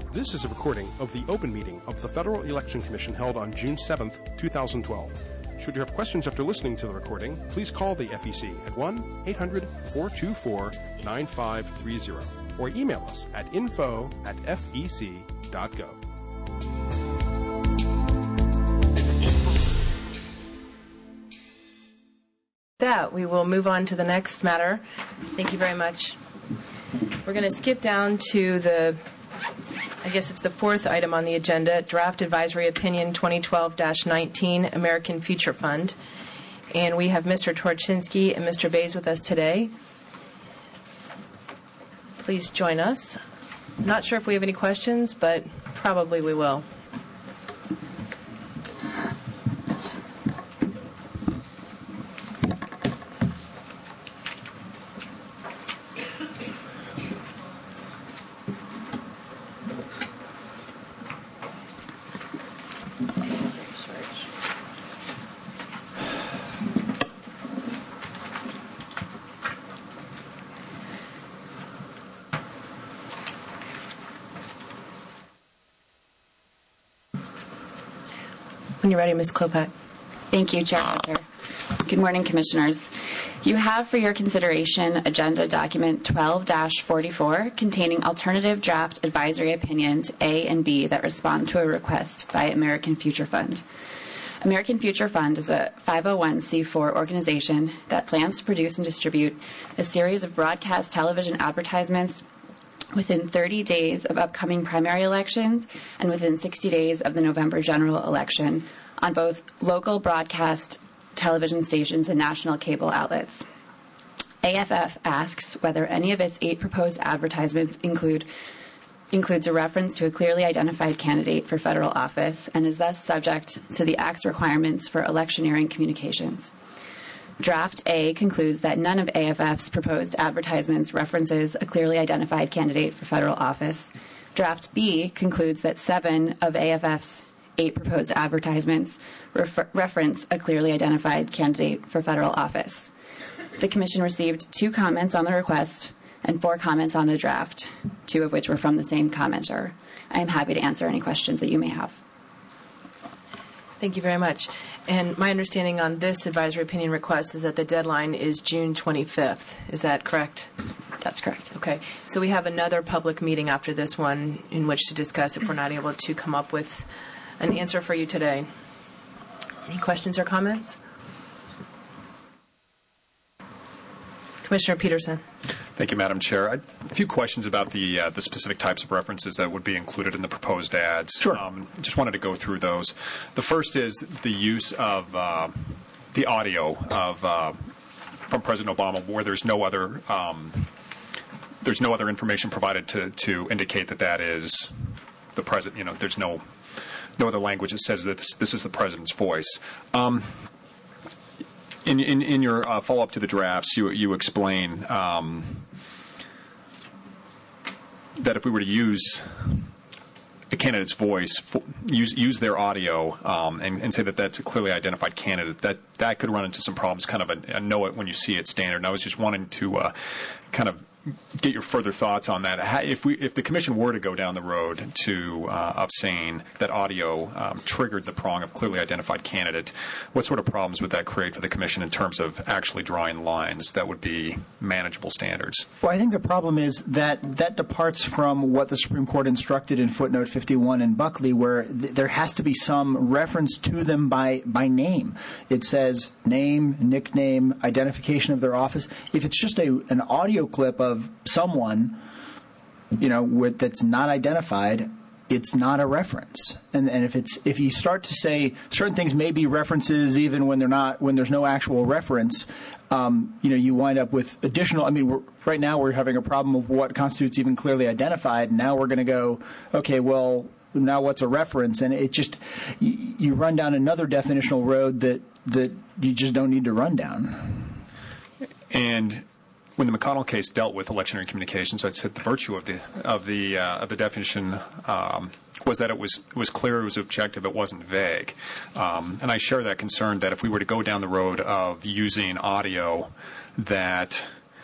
This is a recording of the open meeting of the Federal Election Commission held on June 7th, 2012. Should you have questions after listening to the recording, please call the FEC at 1-800-424-9530 or email us at info@fec.gov. That we will move on to the next matter. Thank you very much. We're going to skip down to it's the fourth item on the agenda, Draft Advisory Opinion 2012-19, American Future Fund. And we have Mr. Torchinsky and Mr. Bays with us today. Please join us. I'm not sure if we have any questions, but probably we will. When you're ready, Ms. Klopak. Thank you, Chair Hunter. Good morning, Commissioners. You have for your consideration Agenda Document 12-44 containing alternative draft advisory opinions A and B that respond to a request by American Future Fund. American Future Fund is a 501c4 organization that plans to produce and distribute a series of broadcast television advertisements within 30 days of upcoming primary elections and within 60 days of the November general election on both local broadcast television stations and national cable outlets. AFF asks whether any of its 8 proposed advertisements includes a reference to a clearly identified candidate for federal office and is thus subject to the Act's requirements for electioneering communications. Draft A concludes that none of AFF's proposed advertisements references a clearly identified candidate for federal office. Draft B concludes that 7 of AFF's 8 proposed advertisements reference a clearly identified candidate for federal office. The Commission received 2 comments on the request and 4 comments on the draft, 2 of which were from the same commenter. I am happy to answer any questions that you may have. Thank you very much. And my understanding on this advisory opinion request is that the deadline is June 25th. Is that correct? That's correct. Okay. So we have another public meeting after this one in which to discuss if we're not able to come up with an answer for you today. Any questions or comments? Commissioner Peterson. Thank you, Madam Chair. A few questions about the specific types of references that would be included in the proposed ads. Sure. Just wanted to go through those. The first is the use of the audio of from President Obama, where there's no other information provided to indicate that is the president. You know, there's no other language that says that this is the president's voice. In your follow-up to the drafts, you explain that if we were to use a candidate's voice, use their audio, and say that that's a clearly identified candidate, that could run into some problems, kind of a know it when you see it standard. And I was just wanting to kind of get your further thoughts on that. If the Commission were to go down the road of saying that audio triggered the prong of clearly identified candidate, what sort of problems would that create for the Commission in terms of actually drawing lines that would be manageable standards? Well, I think the problem is that departs from what the Supreme Court instructed in footnote 51 in Buckley, where there has to be some reference to them by name. It says name, nickname, identification of their office. If it's just an audio clip of someone, that's not identified, it's not a reference. And if you start to say certain things may be references even when there's no actual reference, you wind up with additional. I mean, right now we're having a problem of what constitutes even clearly identified. And now we're going to go, okay, well, now what's a reference? And it just you run down another definitional road that you just don't need to run down. And when the McConnell case dealt with electioneering communications, I'd said the virtue of the definition was that it was clear, it was objective, it wasn't vague. And I share that concern that if we were to go down the road of using audio that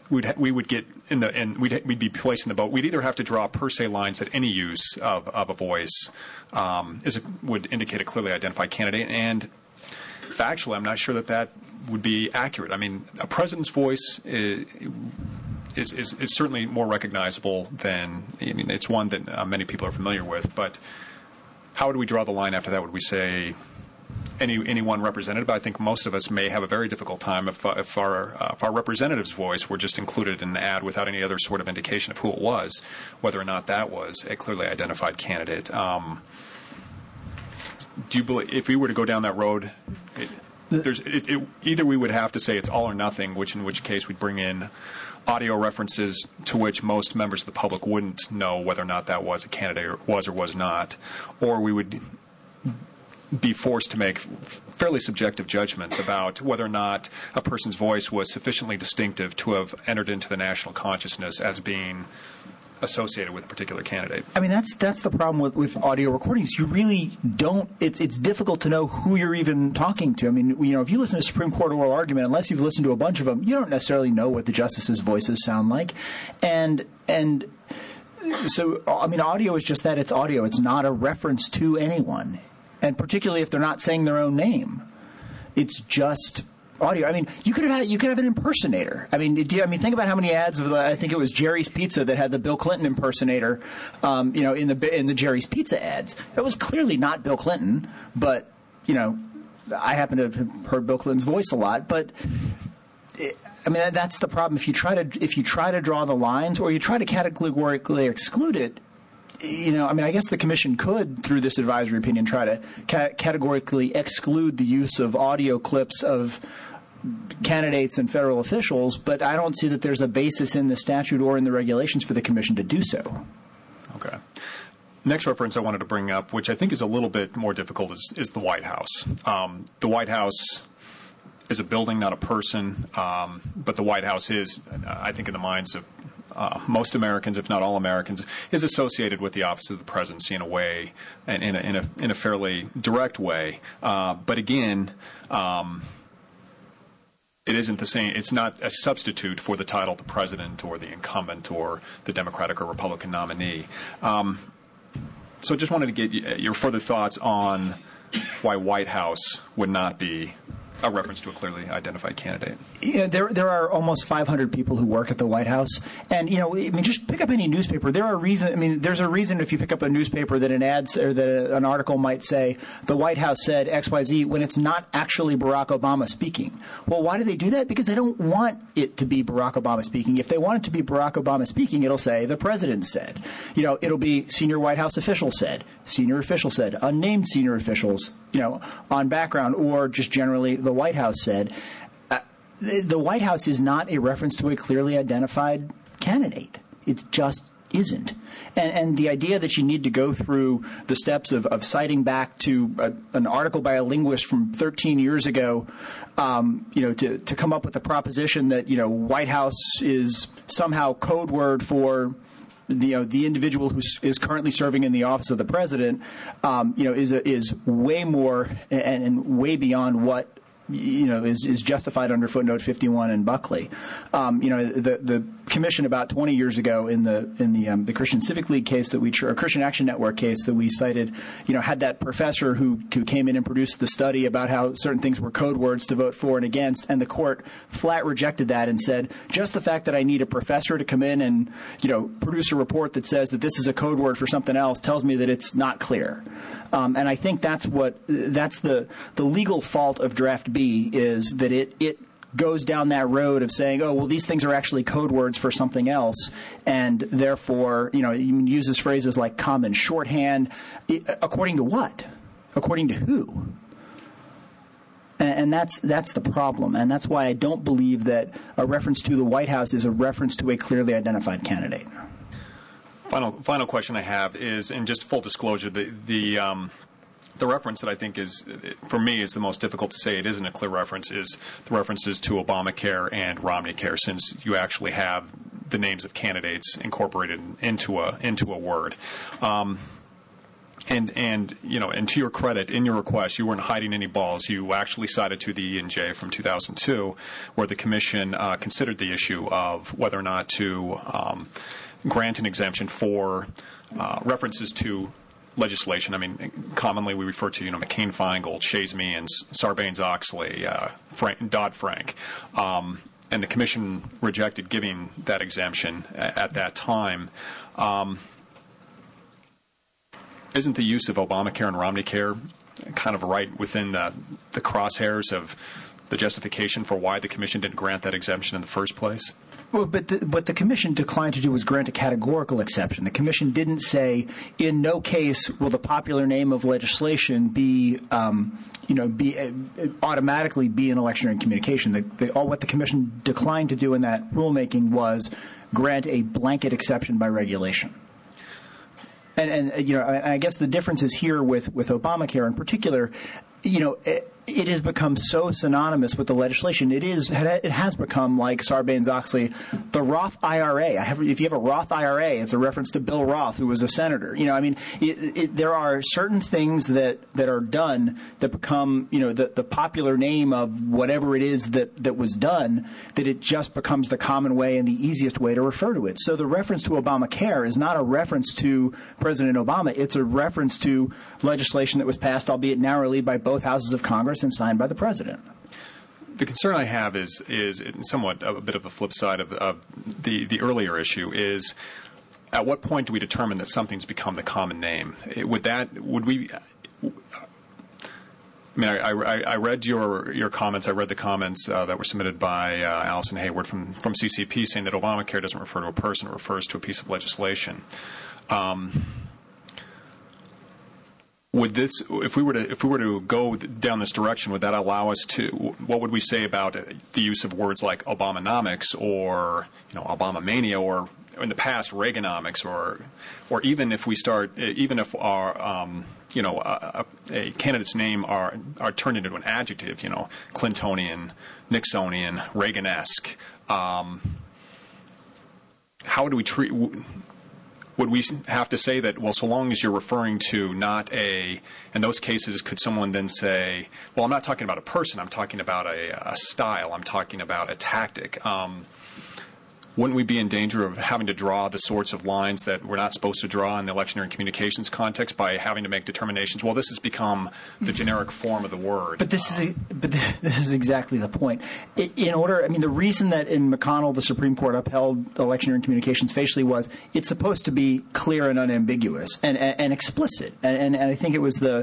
would get we'd be placed in the boat. We'd either have to draw per se lines that any use of a voice would indicate a clearly identified candidate, and factually, I'm not sure that would be accurate. I mean, a president's voice is certainly more recognizable than, I mean, it's one that many people are familiar with, but how would we draw the line after that? Would we say any one representative? I think most of us may have a very difficult time if our representative's voice were just included in the ad without any other sort of indication of who it was, whether or not that was a clearly identified candidate. Do you believe, if we were to go down that road, either we would have to say it's all or nothing, in which case we'd bring in audio references to which most members of the public wouldn't know whether or not that was a candidate or was not, or we would be forced to make fairly subjective judgments about whether or not a person's voice was sufficiently distinctive to have entered into the national consciousness as being associated with a particular candidate. I mean, that's the problem with audio recordings. You really don't. It's difficult to know who you're even talking to. I mean, if you listen to a Supreme Court oral argument, unless you've listened to a bunch of them, you don't necessarily know what the justices' voices sound like, and so I mean, audio is just that. It's audio. It's not a reference to anyone, and particularly if they're not saying their own name, it's just audio. I mean, you could have an impersonator. I mean, think about how many ads of I think it was Jerry's Pizza that had the Bill Clinton impersonator, in the Jerry's Pizza ads. That was clearly not Bill Clinton, but I happen to have heard Bill Clinton's voice a lot. But I mean, that's the problem. If you try to draw the lines, or you try to categorically exclude it. I mean, I guess the commission could, through this advisory opinion, try to categorically exclude the use of audio clips of candidates and federal officials, but I don't see that there's a basis in the statute or in the regulations for the commission to do so. Okay. Next reference I wanted to bring up, which I think is a little bit more difficult, is the White House. The White House is a building, not a person, but the White House is, I think, in the minds of most Americans, if not all Americans, is associated with the office of the presidency in a way, and in a fairly direct way. But again, it isn't the same. It's not a substitute for the title the president or the incumbent or the Democratic or Republican nominee. So just wanted to get your further thoughts on why White House would not be a reference to a clearly identified candidate. There are almost 500 people who work at the White House, and I mean, just pick up any newspaper. There's a reason if you pick up a newspaper that an article might say the White House said XYZ when it's not actually Barack Obama speaking. Well, why do they do that? Because they don't want it to be Barack Obama speaking. If they want it to be Barack Obama speaking, it'll say the president said. It'll be senior White House official said, senior official said, unnamed senior officials, on background, or just generally the White House said. The White House is not a reference to a clearly identified candidate. It just isn't. And the idea that you need to go through the steps of citing back to an article by a linguist from 13 years ago, to come up with a proposition that, White House is somehow code word for the individual who is currently serving in the office of the president, is way more and way beyond what is justified under footnote 51 in Buckley. The commission about 20 years ago in the Christian Civic League case or Christian Action Network case that we cited, had that professor who came in and produced the study about how certain things were code words to vote for and against, and the court flat rejected that and said, just the fact that I need a professor to come in and, produce a report that says that this is a code word for something else tells me that it's not clear. And I think that's the legal fault of Draft B is that it goes down that road of saying, oh, well, these things are actually code words for something else, and therefore, you uses phrases like common shorthand. According to what? According to who? And that's the problem, and that's why I don't believe that a reference to the White House is a reference to a clearly identified candidate. Final question I have is, and just full disclosure, the reference that I think is, for me, is the most difficult to say it isn't a clear reference is the references to Obamacare and Romneycare, since you actually have the names of candidates incorporated into a word. And to your credit, in your request, you weren't hiding any balls. You actually cited to the E&J from 2002, where the Commission considered the issue of whether or not to grant an exemption for references to legislation. I mean, commonly we refer to, McCain-Feingold, Shays-Me, and Sarbanes-Oxley, Dodd-Frank. And the Commission rejected giving that exemption at that time. Isn't the use of Obamacare and Romneycare kind of right within the crosshairs of the justification for why the Commission didn't grant that exemption in the first place? Well, but what the Commission declined to do was grant a categorical exception. The Commission didn't say, in no case will the popular name of legislation be automatically be an electioneering communication. What the Commission declined to do in that rulemaking was grant a blanket exception by regulation. And I guess the difference is here with Obamacare in particular. It has become so synonymous with the legislation. It has become like Sarbanes-Oxley, the Roth IRA. If you have a Roth IRA, it's a reference to Bill Roth, who was a senator. There are certain things that are done that become, the popular name of whatever it is that was done, that it just becomes the common way and the easiest way to refer to it. So the reference to Obamacare is not a reference to President Obama. It's a reference to legislation that was passed, albeit narrowly, by both houses of Congress and signed by the president. The concern I have is somewhat a bit of a flip side of the earlier issue is, at what point do we determine that something's become the common name? I read your comments. I read the comments that were submitted by Allison Hayward from CCP, saying that Obamacare doesn't refer to a person; it refers to a piece of legislation. If we were to go down this direction, would that allow us to? What would we say about the use of words like Obamonomics or Obamamania, or in the past Reaganomics, or even if our a candidate's name are turned into an adjective, Clintonian, Nixonian, Reagan-esque. How do we treat? Would we have to say that, well, so long as you're referring to not in those cases, could someone then say, well, I'm not talking about a person, I'm talking about a style, I'm talking about a tactic. Wouldn't we be in danger of having to draw the sorts of lines that we're not supposed to draw in the electioneering communications context by having to make determinations? Well, this has become the generic form of the word. But this is exactly the point. The reason that in McConnell the Supreme Court upheld electioneering communications facially was it's supposed to be clear and unambiguous and explicit. And I think it was the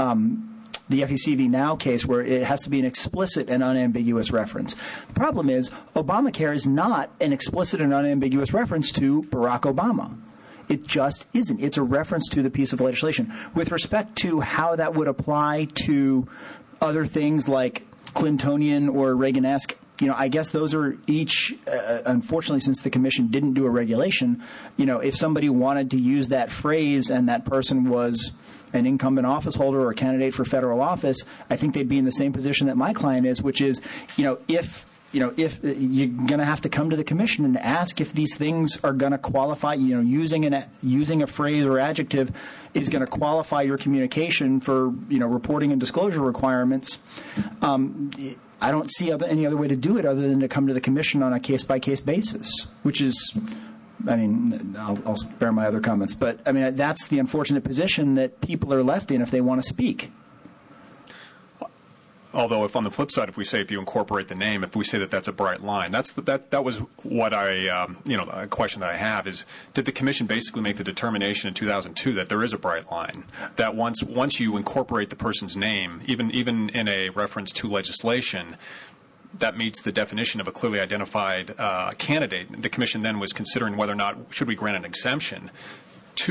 FEC v. Now case where it has to be an explicit and unambiguous reference. The problem is Obamacare is not an explicit and unambiguous reference to Barack Obama. It just isn't. It's a reference to the piece of legislation. With respect to how that would apply to other things like Clintonian or Reagan-esque, I guess those are each, unfortunately, since the Commission didn't do a regulation, if somebody wanted to use that phrase and that person was an incumbent office holder or a candidate for federal office, I think they'd be in the same position that my client is, which is, if you're going to have to come to the Commission and ask if these things are going to qualify, using a phrase or adjective is going to qualify your communication for, reporting and disclosure requirements. I don't see any other way to do it other than to come to the Commission on a case-by-case basis, which is, I'll spare my other comments, but that's the unfortunate position that people are left in if they want to speak. Although, if on the flip side, if you incorporate the name, if we say that that's a bright line, that was what a question that I have is, did the Commission basically make the determination in 2002 that there is a bright line, that once you incorporate the person's name, even in a reference to legislation, that meets the definition of a clearly identified candidate? The Commission then was considering whether or not should we grant an exemption to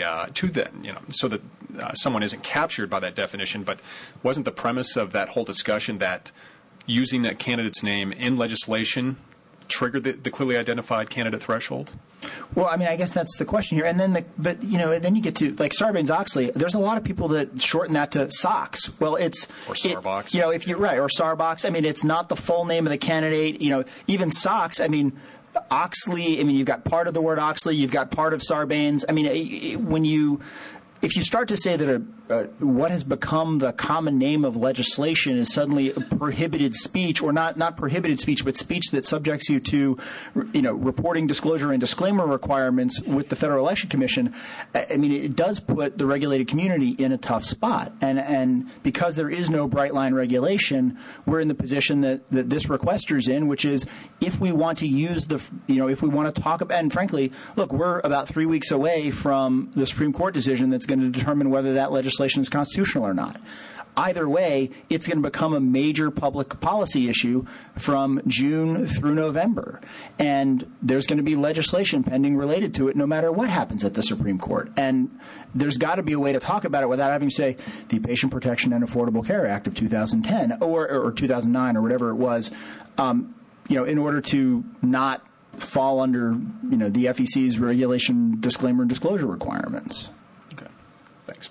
so that someone isn't captured by that definition. But wasn't the premise of that whole discussion that using that candidate's name in legislation triggered the clearly identified candidate threshold? Well, I guess that's the question here. And then, then you get to like Sarbanes-Oxley. There's a lot of people that shorten that to SOX. Well, or Sarbox. If you're right, or Sarbox. It's not the full name of the candidate. Even SOX. Oxley. You've got part of the word Oxley. You've got part of Sarbanes. When you if you start to say that what has become the common name of legislation is suddenly prohibited speech, or not prohibited speech, but speech that subjects you to, reporting, disclosure, and disclaimer requirements with the Federal Election Commission, I mean, it does put the regulated community in a tough spot. And because there is no bright line regulation, we're in the position that this requester's in, which is if we want to use if we want to talk about, and frankly, look, we're about 3 weeks away from the Supreme Court decision that's going to determine whether that legislation is constitutional or not. Either way, it's going to become a major public policy issue from June through November. And there's going to be legislation pending related to it no matter what happens at the Supreme Court. And there's got to be a way to talk about it without having to say the Patient Protection and Affordable Care Act of 2010 or 2009 or whatever it was, in order to not fall under, the FEC's regulation, disclaimer, and disclosure requirements. Okay. Thanks.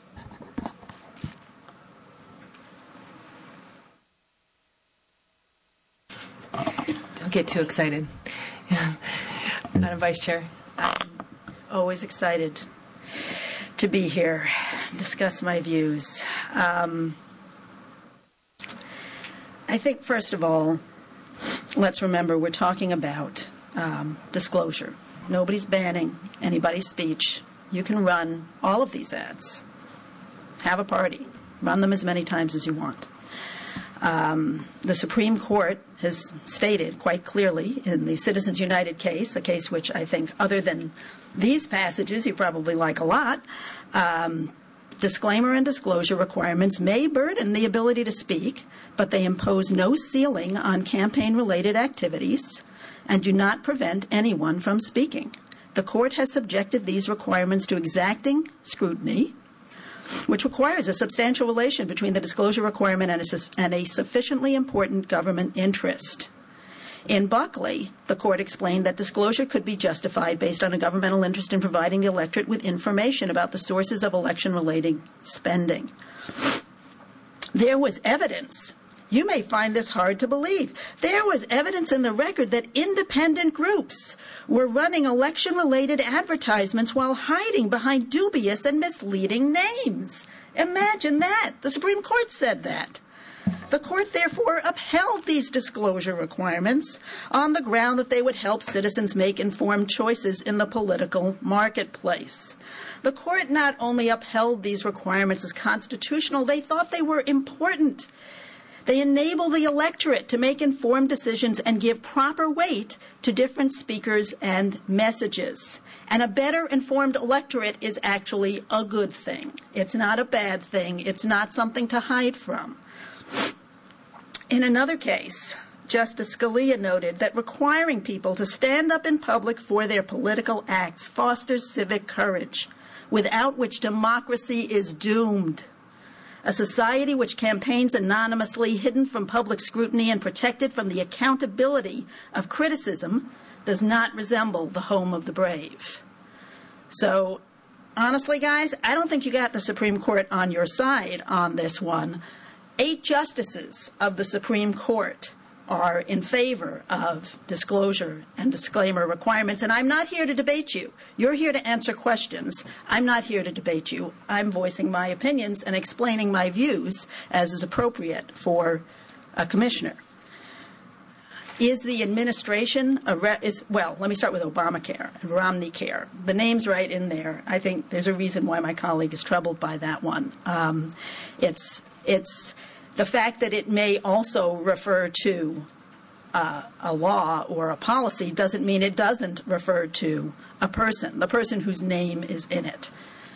Don't get too excited. Madam Vice Chair. I'm always excited to be here, discuss my views. I think, first of all, let's remember we're talking about disclosure. Nobody's banning anybody's speech. You can run all of these ads. Have a party. Run them as many times as you want. The Supreme Court has stated quite clearly in the Citizens United case, a case which I think, other than these passages you probably like a lot, disclaimer and disclosure requirements may burden the ability to speak, but they impose no ceiling on campaign-related activities and do not prevent anyone from speaking. The court has subjected these requirements to exacting scrutiny, which requires a substantial relation between the disclosure requirement and a sufficiently important government interest. In Buckley, the court explained that disclosure could be justified based on a governmental interest in providing the electorate with information about the sources of election-related spending. There was evidence. You may find this hard to believe. There was evidence in the record that independent groups were running election-related advertisements while hiding behind dubious and misleading names. Imagine that. The Supreme Court said that. The court therefore upheld these disclosure requirements on the ground that they would help citizens make informed choices in the political marketplace. The court not only upheld these requirements as constitutional, they thought they were important. They enable the electorate to make informed decisions and give proper weight to different speakers and messages. And a better informed electorate is actually a good thing. It's not a bad thing. It's not something to hide from. In another case, Justice Scalia noted that requiring people to stand up in public for their political acts fosters civic courage, without which democracy is doomed. A society which campaigns anonymously, hidden from public scrutiny and protected from the accountability of criticism, does not resemble the home of the brave. So, honestly, guys, I don't think you got the Supreme Court on your side on this one. 8 justices of the Supreme Court are in favor of disclosure and disclaimer requirements, and I'm not here to debate you. You're here to answer questions. I'm not here to debate you. I'm voicing my opinions and explaining my views as is appropriate for a commissioner. Is the administration, well, let me start with Obamacare and Romney Care. The name's right in there. I think there's a reason why my colleague is troubled by that one. It's the fact that it may also refer to a law or a policy doesn't mean it doesn't refer to a person, the person whose name is in it.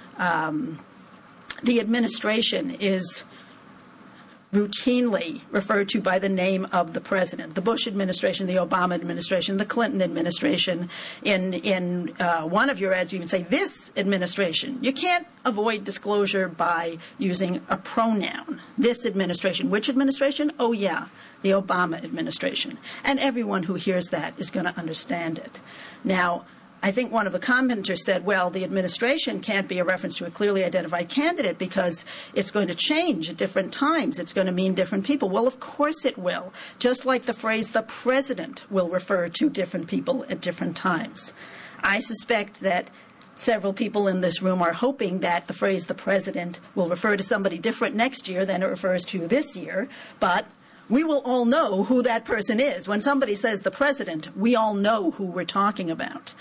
The administration is routinely referred to by the name of the president. The Bush administration, the Obama administration, the Clinton administration. In one of your ads, you even say this administration. You can't avoid disclosure by using a pronoun. This administration. Which administration? Oh, yeah, the Obama administration. And everyone who hears that is going to understand it. Now, I think one of the commenters said, well, the administration can't be a reference to a clearly identified candidate because it's going to change at different times. It's going to mean different people. Well, of course it will. Just like the phrase the president will refer to different people at different times. I suspect that several people in this room are hoping that the phrase "the president" will refer to somebody different next year than it refers to this year, but we will all know who that person is. When somebody says the president, we all know who we're talking about.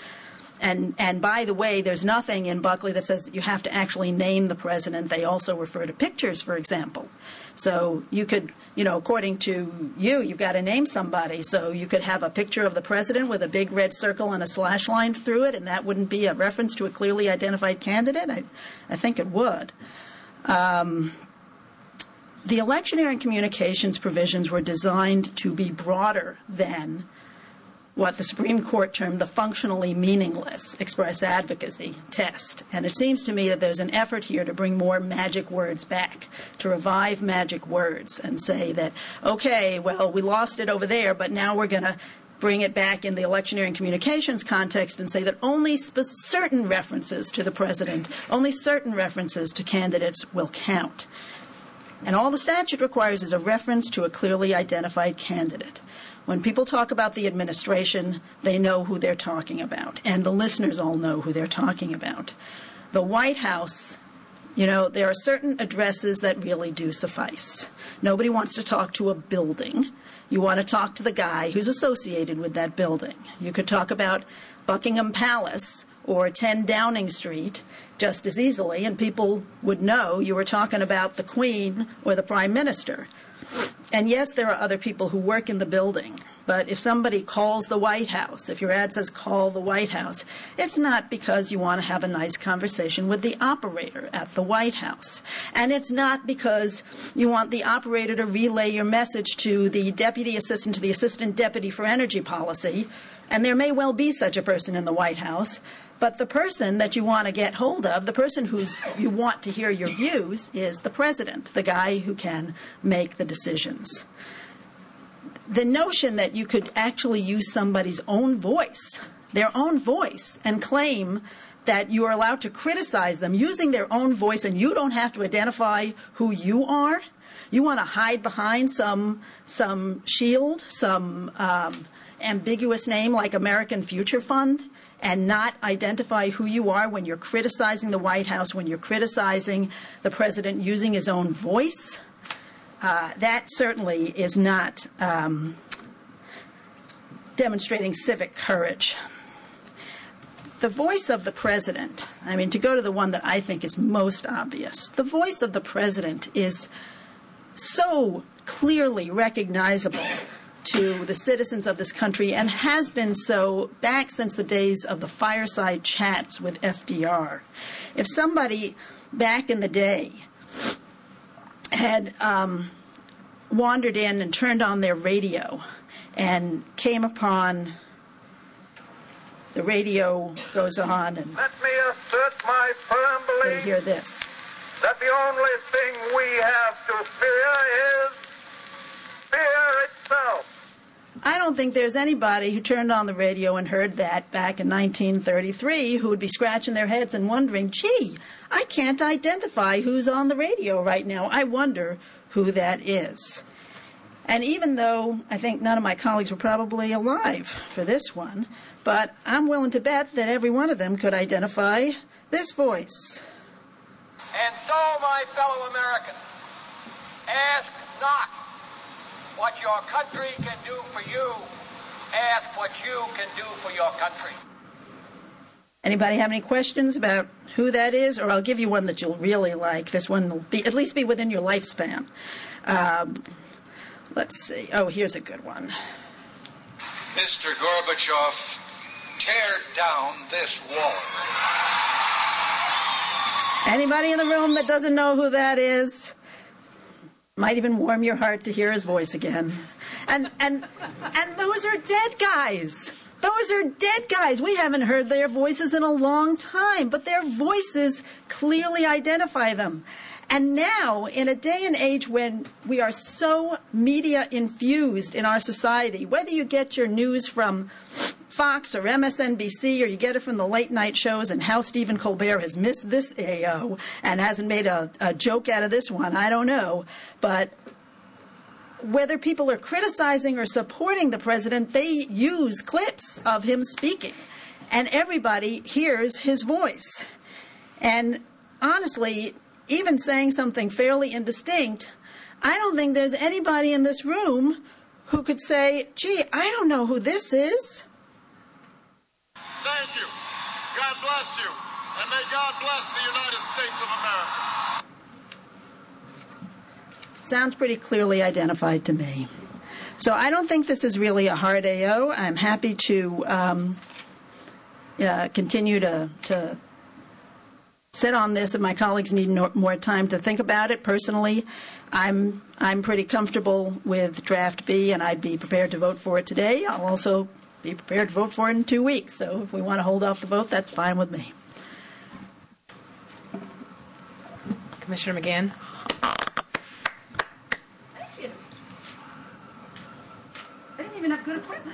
And by the way, there's nothing in Buckley that says that you have to actually name the president. They also refer to pictures, for example. So you could, according to you've got to name somebody. So you could have a picture of the president with a big red circle and a slash line through it, and that wouldn't be a reference to a clearly identified candidate? I think it would. The electioneering communications provisions were designed to be broader than what the Supreme Court termed the functionally meaningless express advocacy test. And it seems to me that there's an effort here to bring more magic words back, to revive magic words and say that, okay, well, we lost it over there, but now we're going to bring it back in the electioneering communications context and say that only certain references to the president, only certain references to candidates will count. And all the statute requires is a reference to a clearly identified candidate. When people talk about the administration, they know who they're talking about, and the listeners all know who they're talking about. The White House, there are certain addresses that really do suffice. Nobody wants to talk to a building. You want to talk to the guy who's associated with that building. You could talk about Buckingham Palace or 10 Downing Street just as easily, and people would know you were talking about the Queen or the Prime Minister. And yes, there are other people who work in the building, but if somebody calls the White House, if your ad says call the White House, it's not because you want to have a nice conversation with the operator at the White House. And it's not because you want the operator to relay your message to the deputy assistant to the assistant deputy for energy policy, and there may well be such a person in the White House, but the person that you want to get hold of, the person you want to hear your views, is the president, the guy who can make the decisions. The notion that you could actually use somebody's own voice, their own voice, and claim that you are allowed to criticize them using their own voice and you don't have to identify who you are, you want to hide behind some shield, some ambiguous name like American Future Fund, and not identify who you are when you're criticizing the White House, when you're criticizing the president using his own voice, that certainly is not demonstrating civic courage. The voice of the president, to go to the one that I think is most obvious, the voice of the president is so clearly recognizable to the citizens of this country and has been so back since the days of the fireside chats with FDR. If somebody back in the day had wandered in and turned on their radio and came upon the radio goes on and let me assert my firm belief they hear this. That the only thing we have to fear is fear itself. I don't think there's anybody who turned on the radio and heard that back in 1933 who would be scratching their heads and wondering, gee, I can't identify who's on the radio right now. I wonder who that is. And even though I think none of my colleagues were probably alive for this one, but I'm willing to bet that every one of them could identify this voice. And so, my fellow Americans, ask not what your country can do for you. Ask what you can do for your country. Anybody have any questions about who that is? Or I'll give you one that you'll really like. This one will at least be within your lifespan. Let's see. Oh, here's a good one. Mr. Gorbachev, tear down this wall. Anybody in the room that doesn't know who that is? Might even warm your heart to hear his voice again. And those are dead guys. Those are dead guys. We haven't heard their voices in a long time, but their voices clearly identify them. And now, in a day and age when we are so media-infused in our society, whether you get your news from Fox or MSNBC, or you get it from the late-night shows and how Stephen Colbert has missed this AO and hasn't made a joke out of this one, I don't know. But whether people are criticizing or supporting the president, they use clips of him speaking. and everybody hears his voice. And honestly, even saying something fairly indistinct, I don't think there's anybody in this room who could say, gee, I don't know who this is. Thank you. God bless you. And may God bless the United States of America. Sounds pretty clearly identified to me. So I don't think this is really a hard AO. I'm happy to continue to sit on this if my colleagues need more time to think about it. Personally, I'm pretty comfortable with draft B, and I'd be prepared to vote for it today. I'll also be prepared to vote for it in 2 weeks. So if we want to hold off the vote, that's fine with me. Commissioner McGann. Thank you. I didn't even have good equipment.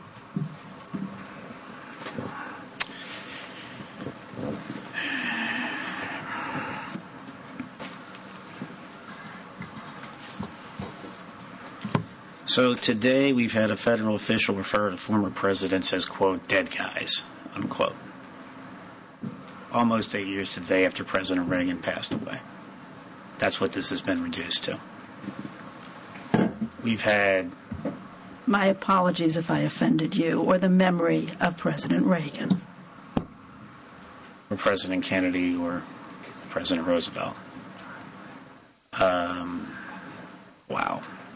So today we've had a federal official refer to former presidents as, quote, dead guys, unquote. Almost 8 years today after President Reagan passed away. That's what this has been reduced to. We've had... My apologies if I offended you or the memory of President Reagan. Or President Kennedy or President Roosevelt. Wow.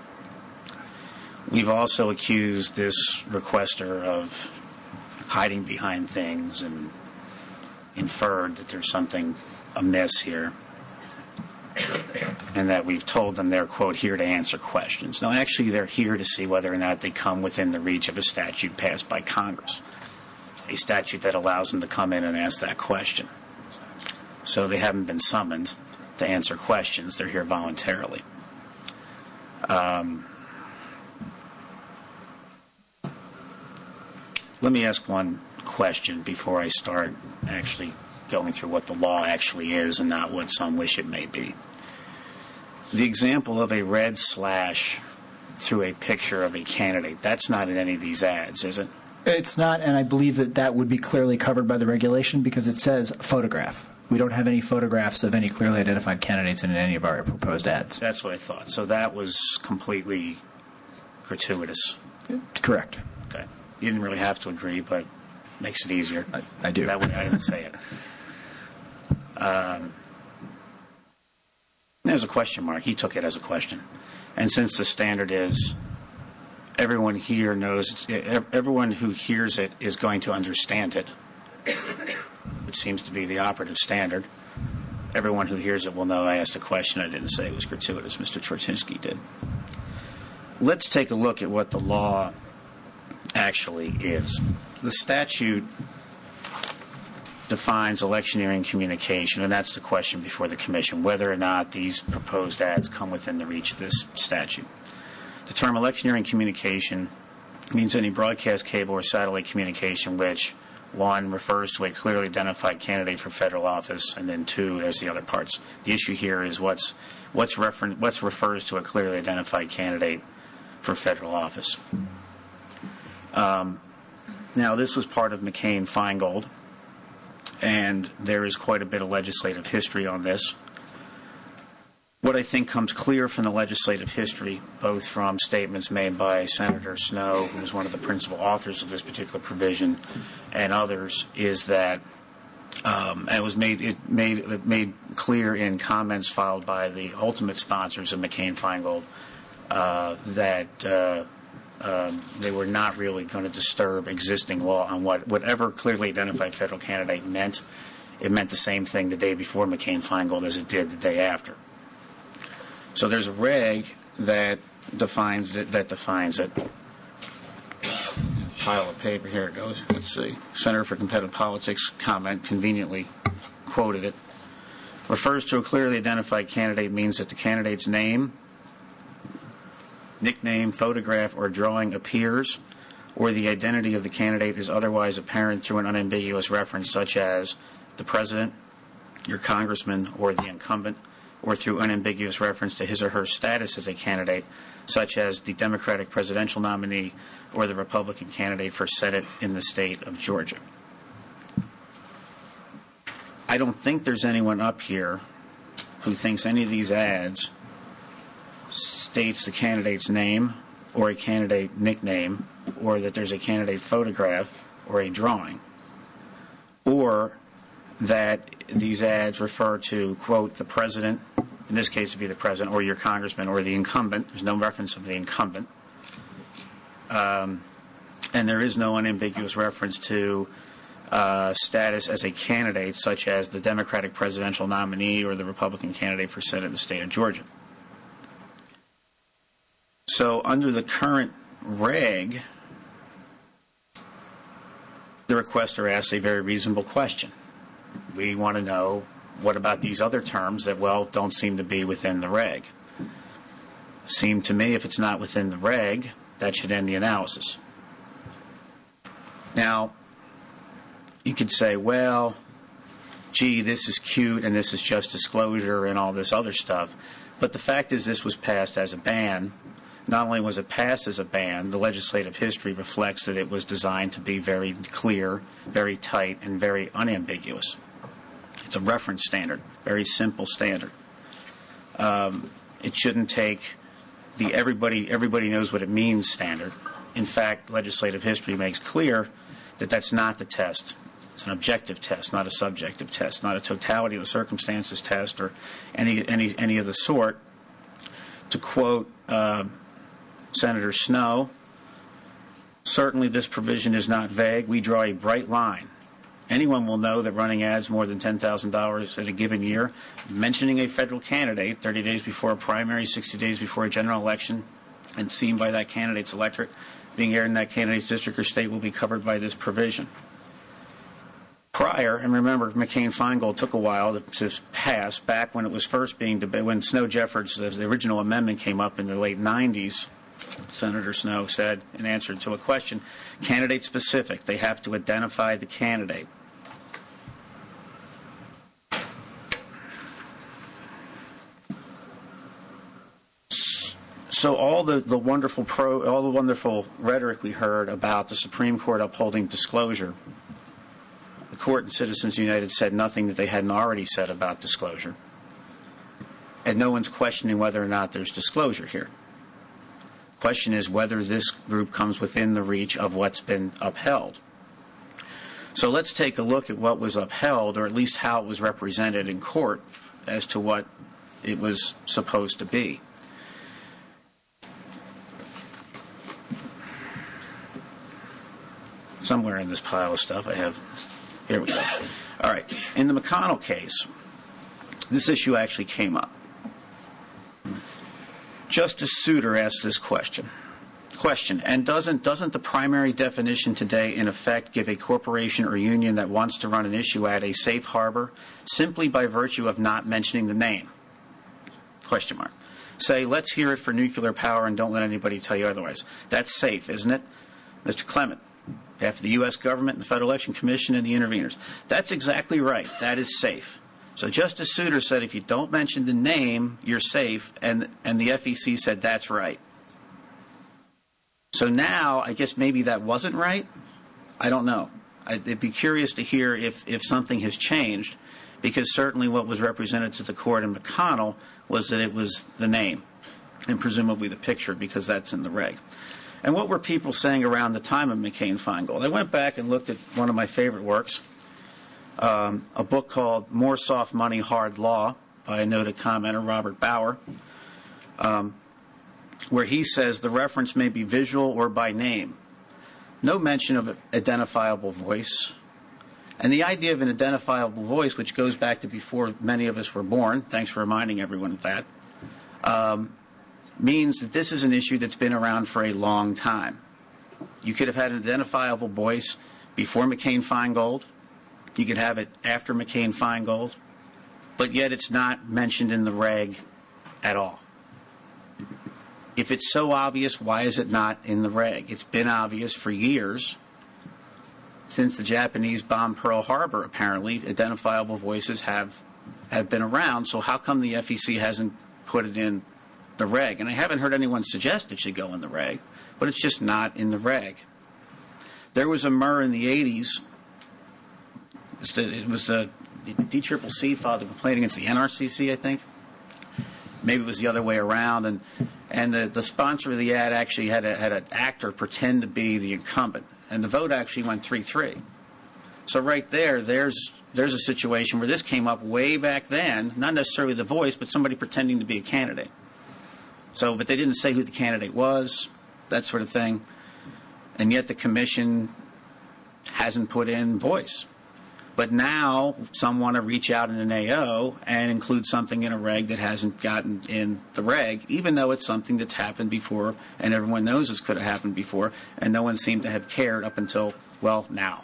We've also accused this requester of hiding behind things and inferred that there's something amiss here, and that we've told them they're, quote, here to answer questions. No, actually, they're here to see whether or not they come within the reach of a statute passed by Congress, a statute that allows them to come in and ask that question. So they haven't been summoned to answer questions. They're here voluntarily. Let me ask one question before I start actually going through what the law actually is and not what some wish it may be. The example of a red slash through a picture of a candidate, that's not in any of these ads, is it? It's not, and I believe that would be clearly covered by the regulation because it says photograph. We don't have any photographs of any clearly identified candidates in any of our proposed ads. That's what I thought. So that was completely gratuitous. Correct. Okay. You didn't really have to agree, but makes it easier. I do. That way I didn't say it. There's a question mark. He took it as a question. And since the standard is everyone here knows, everyone who hears it is going to understand it, which seems to be the operative standard, everyone who hears it will know I asked a question. I didn't say it was gratuitous. Mr. Chortinsky did. Let's take a look at what the law actually is. The statute defines electioneering communication, and that's the question before the Commission, whether or not these proposed ads come within the reach of this statute. The term electioneering communication means any broadcast, cable, or satellite communication which, 1, refers to a clearly identified candidate for federal office, and then 2, there's the other parts. The issue here is what refers to a clearly identified candidate for federal office. Now, this was part of McCain-Feingold, and there is quite a bit of legislative history on this. What I think comes clear from the legislative history, both from statements made by Senator Snowe, who was one of the principal authors of this particular provision, and others, is that and it was made clear in comments filed by the ultimate sponsors of McCain-Feingold that they were not really going to disturb existing law on whatever clearly identified federal candidate meant. It meant the same thing the day before McCain-Feingold as it did the day after. So there's a reg that defines it. Pile of paper, here it goes. Let's see. Center for Competitive Politics comment conveniently quoted it. Refers to a clearly identified candidate means that the candidate's name, nickname, photograph, or drawing appears, or the identity of the candidate is otherwise apparent through an unambiguous reference such as the president, your congressman, or the incumbent, or through unambiguous reference to his or her status as a candidate, such as the Democratic presidential nominee or the Republican candidate for Senate in the state of Georgia. I don't think there's anyone up here who thinks any of these ads states the candidate's name or a candidate nickname, or that there's a candidate photograph or a drawing, or that these ads refer to, quote, the president, in this case it would be the president, or your congressman, or the incumbent. There's no reference of the incumbent. And there is no unambiguous reference to status as a candidate, such as the Democratic presidential nominee or the Republican candidate for Senate in the state of Georgia. So under the current reg, the requester asks a very reasonable question. We want to know, what about these other terms that, well, don't seem to be within the reg? Seem to me, if it's not within the reg, that should end the analysis. Now, you could say, well, gee, this is cute and this is just disclosure and all this other stuff. But the fact is, this was passed as a ban. Not only was it passed as a ban, the legislative history reflects that it was designed to be very clear, very tight, and very unambiguous. It's a reference standard, very simple standard. It shouldn't take the everybody knows what it means standard. In fact, legislative history makes clear that that's not the test. It's an objective test, not a subjective test, not a totality of the circumstances test or any of the sort. To quote Senator Snowe, certainly this provision is not vague. We draw a bright line. Anyone will know that running ads more than $10,000 in a given year, mentioning a federal candidate 30 days before a primary, 60 days before a general election, and seen by that candidate's electorate, being aired in that candidate's district or state will be covered by this provision. Prior, and remember, McCain-Feingold took a while to pass, back when it was first being debated, when Snowe-Jeffords, the original amendment came up in the late 90s, Senator Snowe said, in answer to a question, candidate specific, they have to identify the candidate. So all the wonderful rhetoric we heard about the Supreme Court upholding disclosure, the Court in Citizens United said nothing that they hadn't already said about disclosure. And no one's questioning whether or not there's disclosure here. The question is whether this group comes within the reach of what's been upheld. So let's take a look at what was upheld, or at least how it was represented in court as to what it was supposed to be. Somewhere in this pile of stuff I have. Here we go. All right. In the McConnell case, this issue actually came up. Justice Souter asked this question. And doesn't the primary definition today in effect give a corporation or union that wants to run an issue ad a safe harbor simply by virtue of not mentioning the name? Question mark. Say, let's hear it for nuclear power and don't let anybody tell you otherwise. That's safe, isn't it? Mr. Clement, after the U.S. government and the Federal Election Commission and the interveners. That's exactly right. That is safe. So Justice Souter said if you don't mention the name, you're safe, and the FEC said that's right. So now, I guess maybe that wasn't right? I don't know. I'd be curious to hear if something has changed, because certainly what was represented to the court in McConnell was that it was the name, and presumably the picture, because that's in the reg. And what were people saying around the time of McCain-Feingold? I went back and looked at one of my favorite works, a book called More Soft Money, Hard Law by a noted commenter, Robert Bauer, where he says the reference may be visual or by name. No mention of identifiable voice. And the idea of an identifiable voice, which goes back to before many of us were born, thanks for reminding everyone of that, means that this is an issue that's been around for a long time. You could have had an identifiable voice before McCain-Feingold. You could have it after McCain-Feingold. But yet it's not mentioned in the reg at all. If it's so obvious, why is it not in the reg? It's been obvious for years. Since the Japanese bombed Pearl Harbor, apparently, identifiable voices have been around. So how come the FEC hasn't put it in the reg? And I haven't heard anyone suggest it should go in the reg, but it's just not in the reg. There was a murr in the 80s. It was the DCCC filed a complaint against the NRCC, I think. Maybe it was the other way around, and the sponsor of the ad actually had an actor pretend to be the incumbent, and the vote actually went 3-3. So right there's a situation where this came up way back then, not necessarily The Voice, but somebody pretending to be a candidate. So, but they didn't say who the candidate was, that sort of thing, and yet the commission hasn't put in Voice. But now some want to reach out in an AO and include something in a reg that hasn't gotten in the reg, even though it's something that's happened before and everyone knows this could have happened before, and no one seemed to have cared up until, well, now.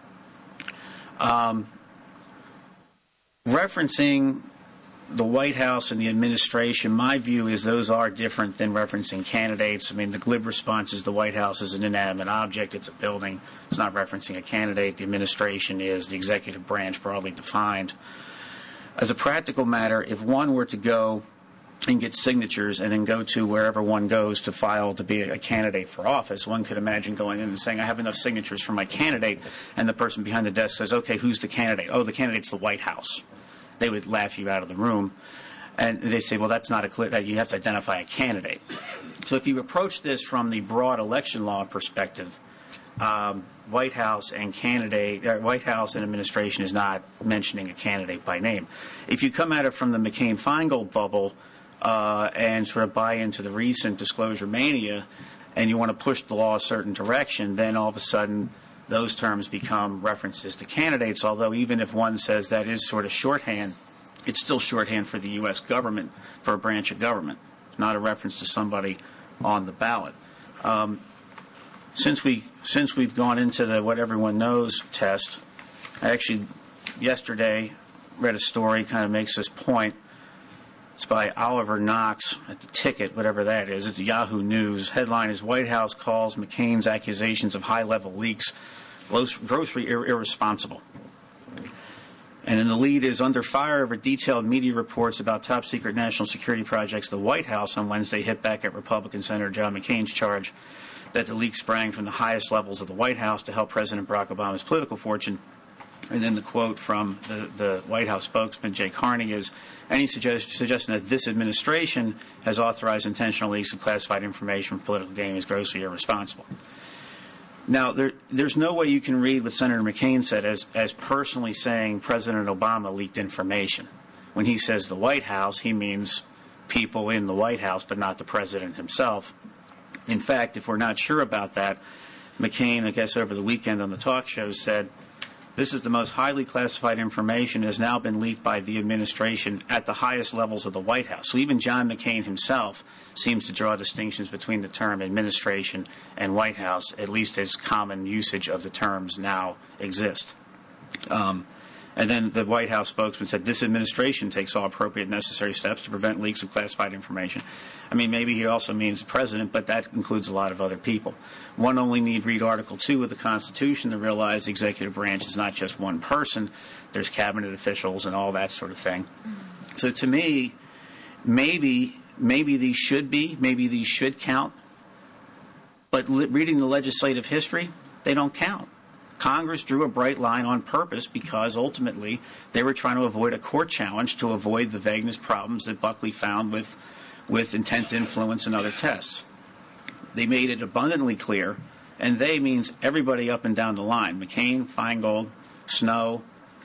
Referencing the White House and the administration, my view is those are different than referencing candidates. I mean, the glib response is the White House is an inanimate object. It's a building. It's not referencing a candidate. The administration is the executive branch broadly defined. As a practical matter, if one were to go and get signatures and then go to wherever one goes to file to be a candidate for office, one could imagine going in and saying, I have enough signatures for my candidate, and the person behind the desk says, okay, who's the candidate? Oh, the candidate's the White House. They would laugh you out of the room. And they say, well, that's not a clear, you have to identify a candidate. So if you approach this from the broad election law perspective, White House and administration is not mentioning a candidate by name. If you come at it from the McCain-Feingold bubble and sort of buy into the recent disclosure mania, and you want to push the law a certain direction, then all of a sudden those terms become references to candidates, although even if one says that is sort of shorthand, it's still shorthand for the U.S. government, for a branch of government, not a reference to somebody on the ballot. Since we've gone into the what everyone knows test, I actually yesterday read a story kind of makes this point. It's by Oliver Knox at the Ticket, whatever that is. It's Yahoo News. Headline is White House calls McCain's accusations of high-level leaks grossly irresponsible. And in the lead is under fire over detailed media reports about top-secret national security projects. The White House on Wednesday hit back at Republican Senator John McCain's charge that the leak sprang from the highest levels of the White House to help President Barack Obama's political fortune. And then the quote from the White House spokesman, Jay Carney, is, any suggestion that this administration has authorized intentional leaks of classified information for political gain is grossly irresponsible. Now, there's no way you can read what Senator McCain said as personally saying President Obama leaked information. When he says the White House, he means people in the White House, but not the president himself. In fact, if we're not sure about that, McCain, I guess over the weekend on the talk show, said, this is the most highly classified information has now been leaked by the administration at the highest levels of the White House. So even John McCain himself seems to draw distinctions between the term administration and White House, at least as common usage of the terms now exist. And then the White House spokesman said, this administration takes all appropriate necessary steps to prevent leaks of classified information. I mean, maybe he also means the president, but that includes a lot of other people. One only need read Article 2 of the Constitution to realize the executive branch is not just one person. There's cabinet officials and all that sort of thing. So to me, maybe these should count. But reading the legislative history, they don't count. Congress drew a bright line on purpose because ultimately they were trying to avoid a court challenge to avoid the vagueness problems that Buckley found with intent to influence and other tests. They made it abundantly clear, and they means everybody up and down the line. McCain, Feingold, Snow,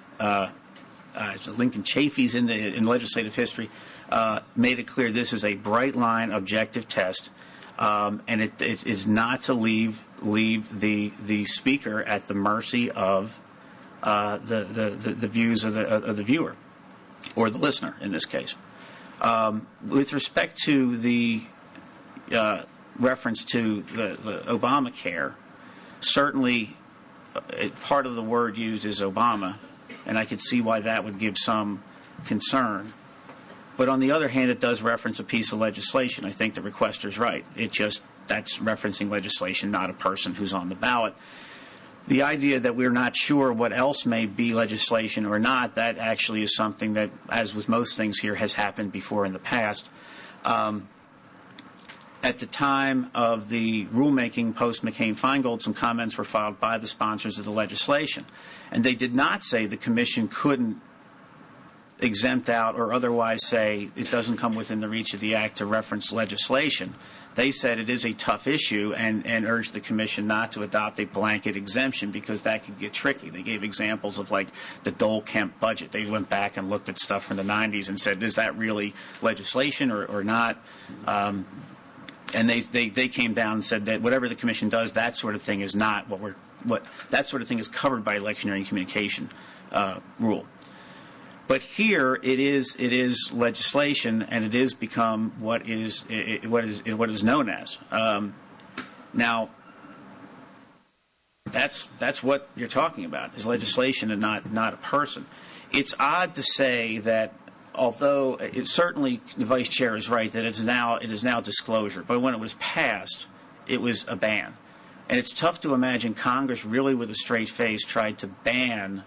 Lincoln Chafee's in legislative history, made it clear this is a bright line objective test, and it is not to leave the speaker at the mercy of the views of the viewer or the listener in this case. With respect to the reference to the Obamacare, certainly part of the word used is Obama, and I could see why that would give some concern. But on the other hand, it does reference a piece of legislation. I think the requester's right. That's referencing legislation, not a person who's on the ballot. The idea that we're not sure what else may be legislation or not, that actually is something that, as with most things here, has happened before in the past. At the time of the rulemaking post-McCain-Feingold, some comments were filed by the sponsors of the legislation. And they did not say the commission couldn't exempt out or otherwise say it doesn't come within the reach of the Act to reference legislation. They said it is a tough issue and urged the Commission not to adopt a blanket exemption because that could get tricky. They gave examples of like the Dole-Kemp budget. They went back and looked at stuff from the 90s and said, is that really legislation or not? And they came down and said that whatever the Commission does, that sort of thing is not what that sort of thing is covered by electioneering communication rule. But here it is legislation, and it is become what is known as. Now, that's what you're talking about is legislation and not a person. It's odd to say that, although certainly the Vice Chair is right that it is now disclosure, but when it was passed, it was a ban, and it's tough to imagine Congress really with a straight face tried to ban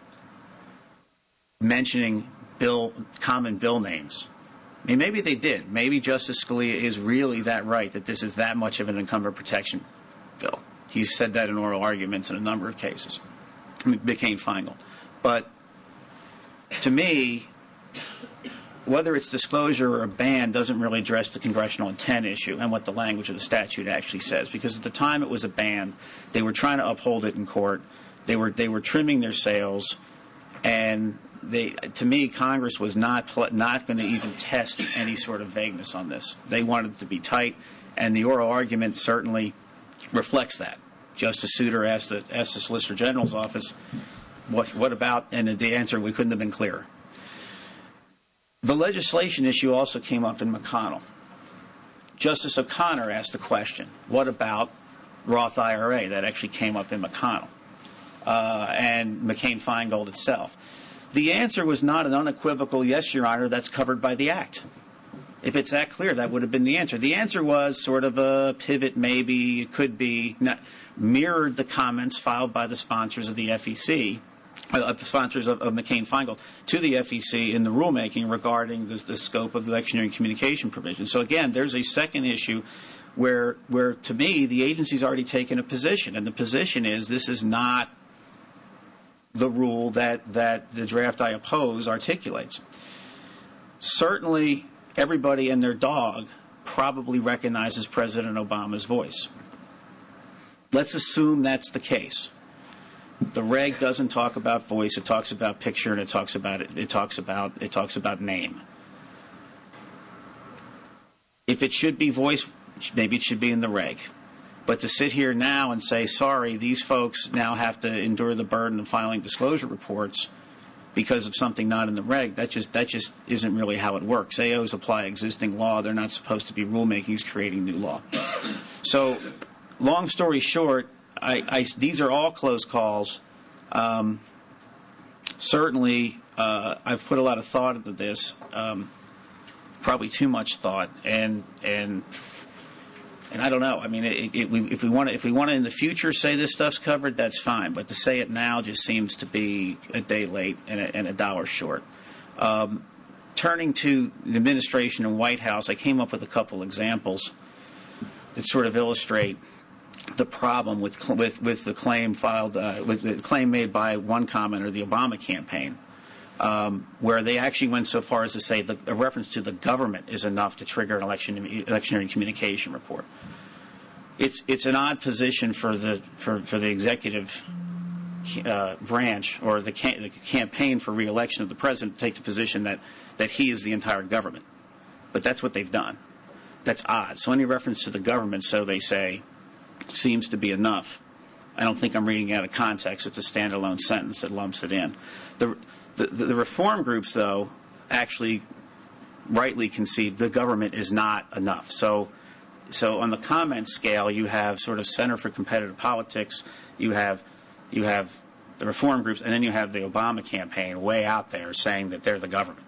mentioning common bill names. I mean, maybe they did. Maybe Justice Scalia is really that right that this is that much of an incumbent protection bill. He's said that in oral arguments in a number of cases. McCain-Feingold. But to me, whether it's disclosure or a ban doesn't really address the congressional intent issue and what the language of the statute actually says. Because at the time it was a ban, they were trying to uphold it in court. They were trimming their sails, and to me, Congress was not going to even test any sort of vagueness on this. They wanted it to be tight, and the oral argument certainly reflects that. Justice Souter asked the Solicitor General's office, what about, and the answer, we couldn't have been clearer. The legislation issue also came up in McConnell. Justice O'Connor asked the question, what about Roth IRA? That actually came up in McConnell and McCain-Feingold itself. The answer was not an unequivocal, yes, Your Honor, that's covered by the Act. If it's that clear, that would have been the answer. The answer was sort of a pivot, maybe, it could be, mirrored the comments filed by the sponsors of the FEC, the sponsors of McCain-Feingold, to the FEC in the rulemaking regarding the scope of the electioneering communication provision. So again, there's a second issue where to me, the agency's already taken a position, and the position is this is not the rule that the draft I oppose articulates. Certainly, everybody and their dog probably recognizes President Obama's voice. Let's assume that's the case. The reg doesn't talk about voice; it talks about picture, and it talks about name. If it should be voice, maybe it should be in the reg. But to sit here now and say, sorry, these folks now have to endure the burden of filing disclosure reports because of something not in the reg, that just isn't really how it works. AOs apply existing law. They're not supposed to be rulemakings creating new law. So, long story short, these are all close calls. Certainly, I've put a lot of thought into this, probably too much thought, and I don't know. I mean, if we want to in the future say this stuff's covered, that's fine. But to say it now just seems to be a day late and a dollar short. Turning to the administration and White House, I came up with a couple examples that sort of illustrate the problem with the claim filed, with the claim made by one commenter, the Obama campaign, where they actually went so far as to say that a reference to the government is enough to trigger an electioneering communication report. It's an odd position for the executive branch or the campaign for re-election of the president to take the position that he is the entire government. But that's what they've done. That's odd. So any reference to the government, so they say, seems to be enough. I don't think I'm reading it out of context. It's a standalone sentence that lumps it in. The reform groups, though, actually rightly concede the government is not enough. So on the comment scale, you have sort of Center for Competitive Politics, you have the reform groups, and then you have the Obama campaign way out there saying that they're the government.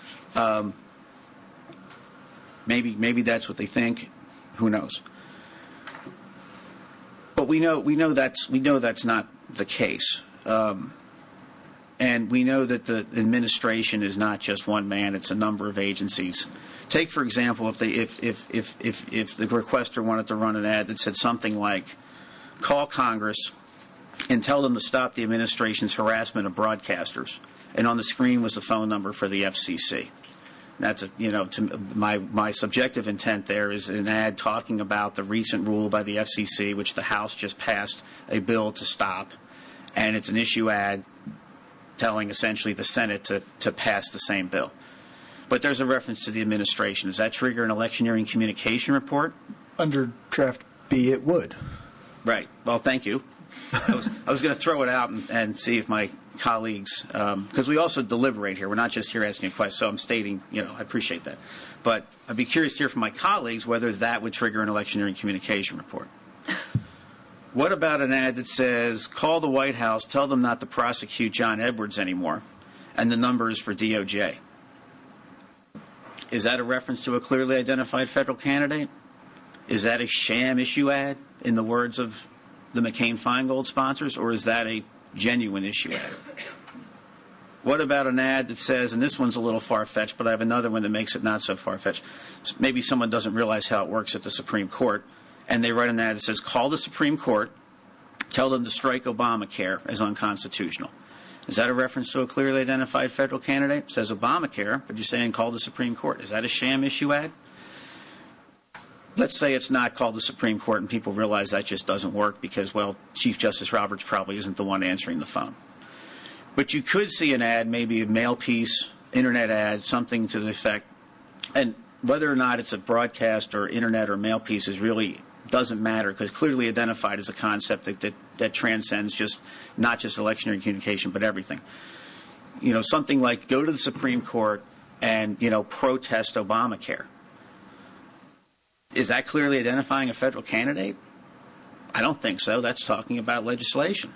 Maybe that's what they think. Who knows? But we know that's not the case. And we know that the administration is not just one man; it's a number of agencies. Take, for example, if the requester wanted to run an ad that said something like, "Call Congress and tell them to stop the administration's harassment of broadcasters," and on the screen was the phone number for the FCC. That's my subjective intent there is an ad talking about the recent rule by the FCC, which the House just passed a bill to stop, and it's an issue ad telling essentially the Senate to pass the same bill. But there's a reference to the administration. Does that trigger an electioneering communication report? Under Draft B, it would. Right. Well, thank you. I was going to throw it out and see if my colleagues, because we also deliberate here. We're not just here asking a question. So I'm stating, I appreciate that. But I'd be curious to hear from my colleagues whether that would trigger an electioneering communication report. What about an ad that says, call the White House, tell them not to prosecute John Edwards anymore, and the number is for DOJ? Is that a reference to a clearly identified federal candidate? Is that a sham issue ad, in the words of the McCain-Feingold sponsors, or is that a genuine issue ad? What about an ad that says, and this one's a little far-fetched, but I have another one that makes it not so far-fetched. Maybe someone doesn't realize how it works at the Supreme Court, and they write an ad that says, call the Supreme Court, tell them to strike Obamacare as unconstitutional. Is that a reference to a clearly identified federal candidate? It says Obamacare, but you're saying call the Supreme Court. Is that a sham issue ad? Let's say it's not called the Supreme Court and people realize that just doesn't work because, well, Chief Justice Roberts probably isn't the one answering the phone. But you could see an ad, maybe a mail piece, internet ad, something to the effect, and whether or not it's a broadcast or internet or mail piece is really doesn't matter because clearly identified as a concept that transcends not just electioneering communication but everything. Something like go to the Supreme Court and, protest Obamacare. Is that clearly identifying a federal candidate? I don't think so. That's talking about legislation.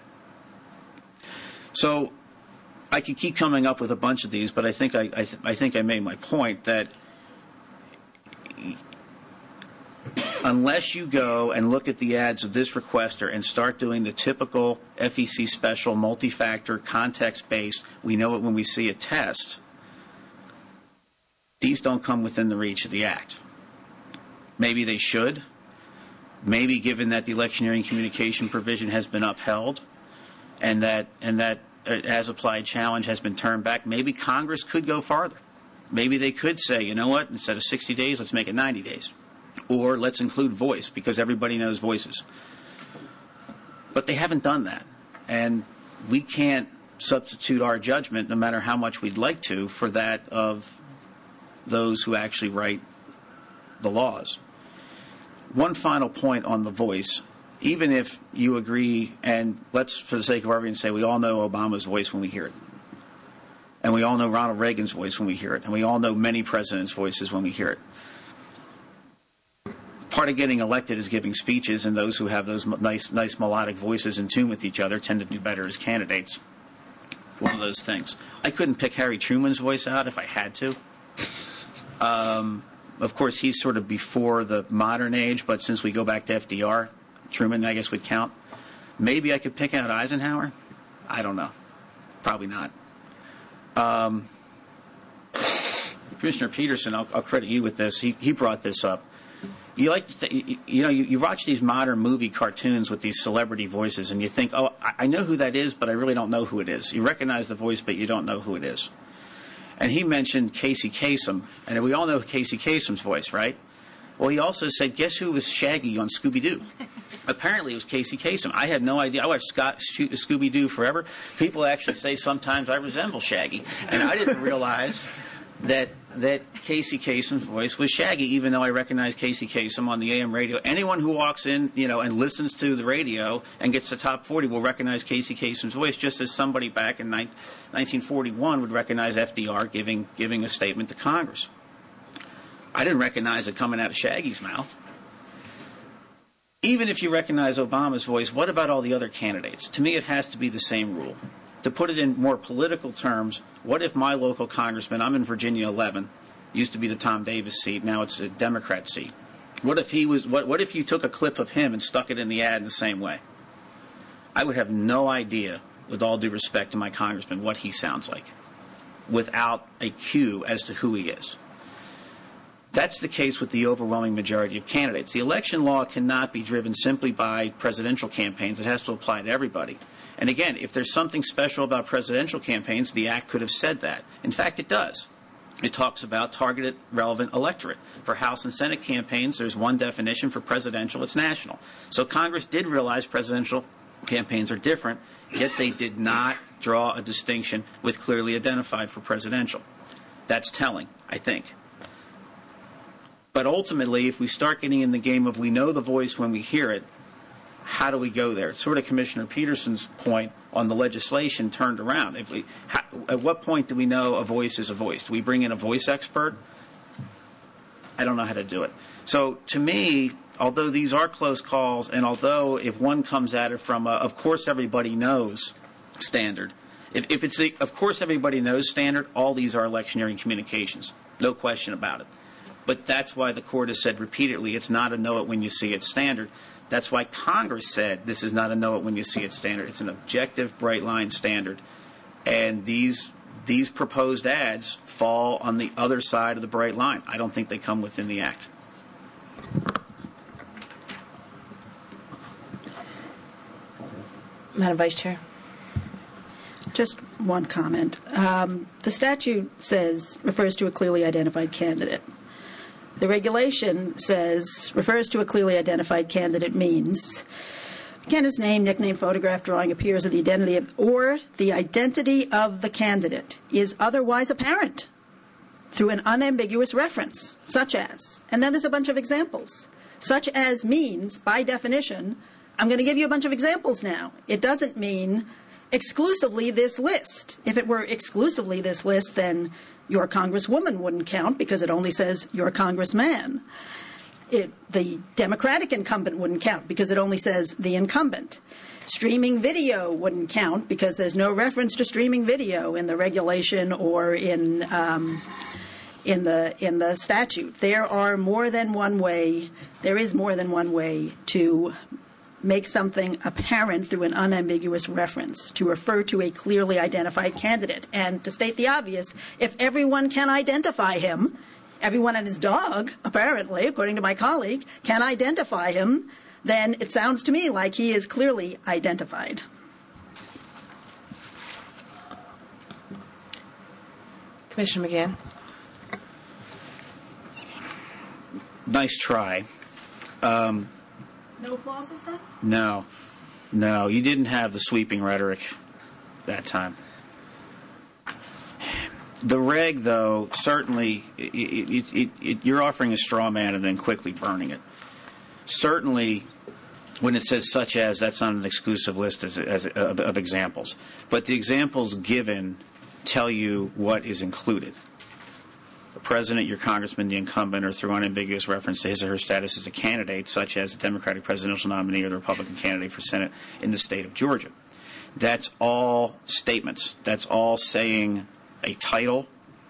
So I could keep coming up with a bunch of these, but I think I made my point that unless you go and look at the ads of this requester and start doing the typical FEC special, multi-factor, context-based, we know it when we see a test, these don't come within the reach of the Act. Maybe they should. Maybe given that the electioneering communication provision has been upheld and that as-applied challenge has been turned back, maybe Congress could go farther. Maybe they could say, you know what, instead of 60 days, let's make it 90 days. Or let's include voice, because everybody knows voices. But they haven't done that. And we can't substitute our judgment, no matter how much we'd like to, for that of those who actually write the laws. One final point on the voice. Even if you agree, and let's, for the sake of argument, say we all know Obama's voice when we hear it. And we all know Ronald Reagan's voice when we hear it. And we all know many presidents' voices when we hear it. Part of getting elected is giving speeches, and those who have those nice melodic voices in tune with each other tend to do better as candidates. One of those things. I couldn't pick Harry Truman's voice out if I had to. Of course, he's sort of before the modern age, but since we go back to FDR, Truman, I guess, would count. Maybe I could pick out Eisenhower? I don't know. Probably not. Commissioner Peterson, I'll credit you with this. He brought this up. You like to you watch these modern movie cartoons with these celebrity voices, and you think, oh, I know who that is, but I really don't know who it is. You recognize the voice, but you don't know who it is. And he mentioned Casey Kasem, and we all know Casey Kasem's voice, right? Well, he also said, guess who was Shaggy on Scooby-Doo? Apparently it was Casey Kasem. I had no idea. I watched Scooby-Doo forever. People actually say sometimes I resemble Shaggy. And I didn't realize that Casey Kasem's voice was Shaggy, even though I recognize Casey Kasem on the AM radio. Anyone who walks in, and listens to the radio and gets the top 40 will recognize Casey Kasem's voice, just as somebody back in 1941 would recognize FDR giving a statement to Congress. I didn't recognize it coming out of Shaggy's mouth. Even if you recognize Obama's voice, what about all the other candidates? To me, it has to be the same rule. To put it in more political terms, what if my local congressman, I'm in Virginia 11, used to be the Tom Davis seat, now it's a Democrat seat. What if you took a clip of him and stuck it in the ad in the same way? I would have no idea, with all due respect to my congressman, what he sounds like, without a cue as to who he is. That's the case with the overwhelming majority of candidates. The election law cannot be driven simply by presidential campaigns. It has to apply to everybody. And again, if there's something special about presidential campaigns, the Act could have said that. In fact, it does. It talks about targeted relevant electorate. For House and Senate campaigns, there's one definition. For presidential, it's national. So Congress did realize presidential campaigns are different, yet they did not draw a distinction with clearly identified for presidential. That's telling, I think. But ultimately, if we start getting in the game of we know the voice when we hear it, how do we go there? It's sort of Commissioner Peterson's point on the legislation turned around. At what point do we know a voice is a voice? Do we bring in a voice expert? I don't know how to do it. So to me, although these are close calls, and although if one comes at it from a of course everybody knows standard, if it's the of course everybody knows standard, all these are electioneering communications. No question about it. But that's why the court has said repeatedly it's not a know it when you see it standard. That's why Congress said this is not a know it when you see it standard. It's an objective, bright line standard. And these proposed ads fall on the other side of the bright line. I don't think they come within the Act. Madam Vice Chair. Just one comment. The statute refers to a clearly identified candidate. The regulation refers to a clearly identified candidate means candidate's name, nickname, photograph, drawing appears, or the identity of the candidate is otherwise apparent through an unambiguous reference, such as, and then there's a bunch of examples. Such as means, by definition, I'm going to give you a bunch of examples now. It doesn't mean exclusively this list. If it were exclusively this list, then your congresswoman wouldn't count because it only says your congressman. The Democratic incumbent wouldn't count because it only says the incumbent. Streaming video wouldn't count because there's no reference to streaming video in the regulation or in the statute. There is more than one way to make something apparent through an unambiguous reference, to refer to a clearly identified candidate. And to state the obvious, if everyone can identify him, everyone and his dog, apparently, according to my colleague, can identify him, then it sounds to me like he is clearly identified. Commissioner McGann. Nice try. No applause this time? No. You didn't have the sweeping rhetoric that time. The reg, though, certainly, you're offering a straw man and then quickly burning it. Certainly, when it says such as, that's not an exclusive list of examples. But the examples given tell you what is included. The president, your congressman, the incumbent, or through unambiguous reference to his or her status as a candidate, such as a Democratic presidential nominee or the Republican candidate for Senate in the state of Georgia. That's all statements. That's all saying a title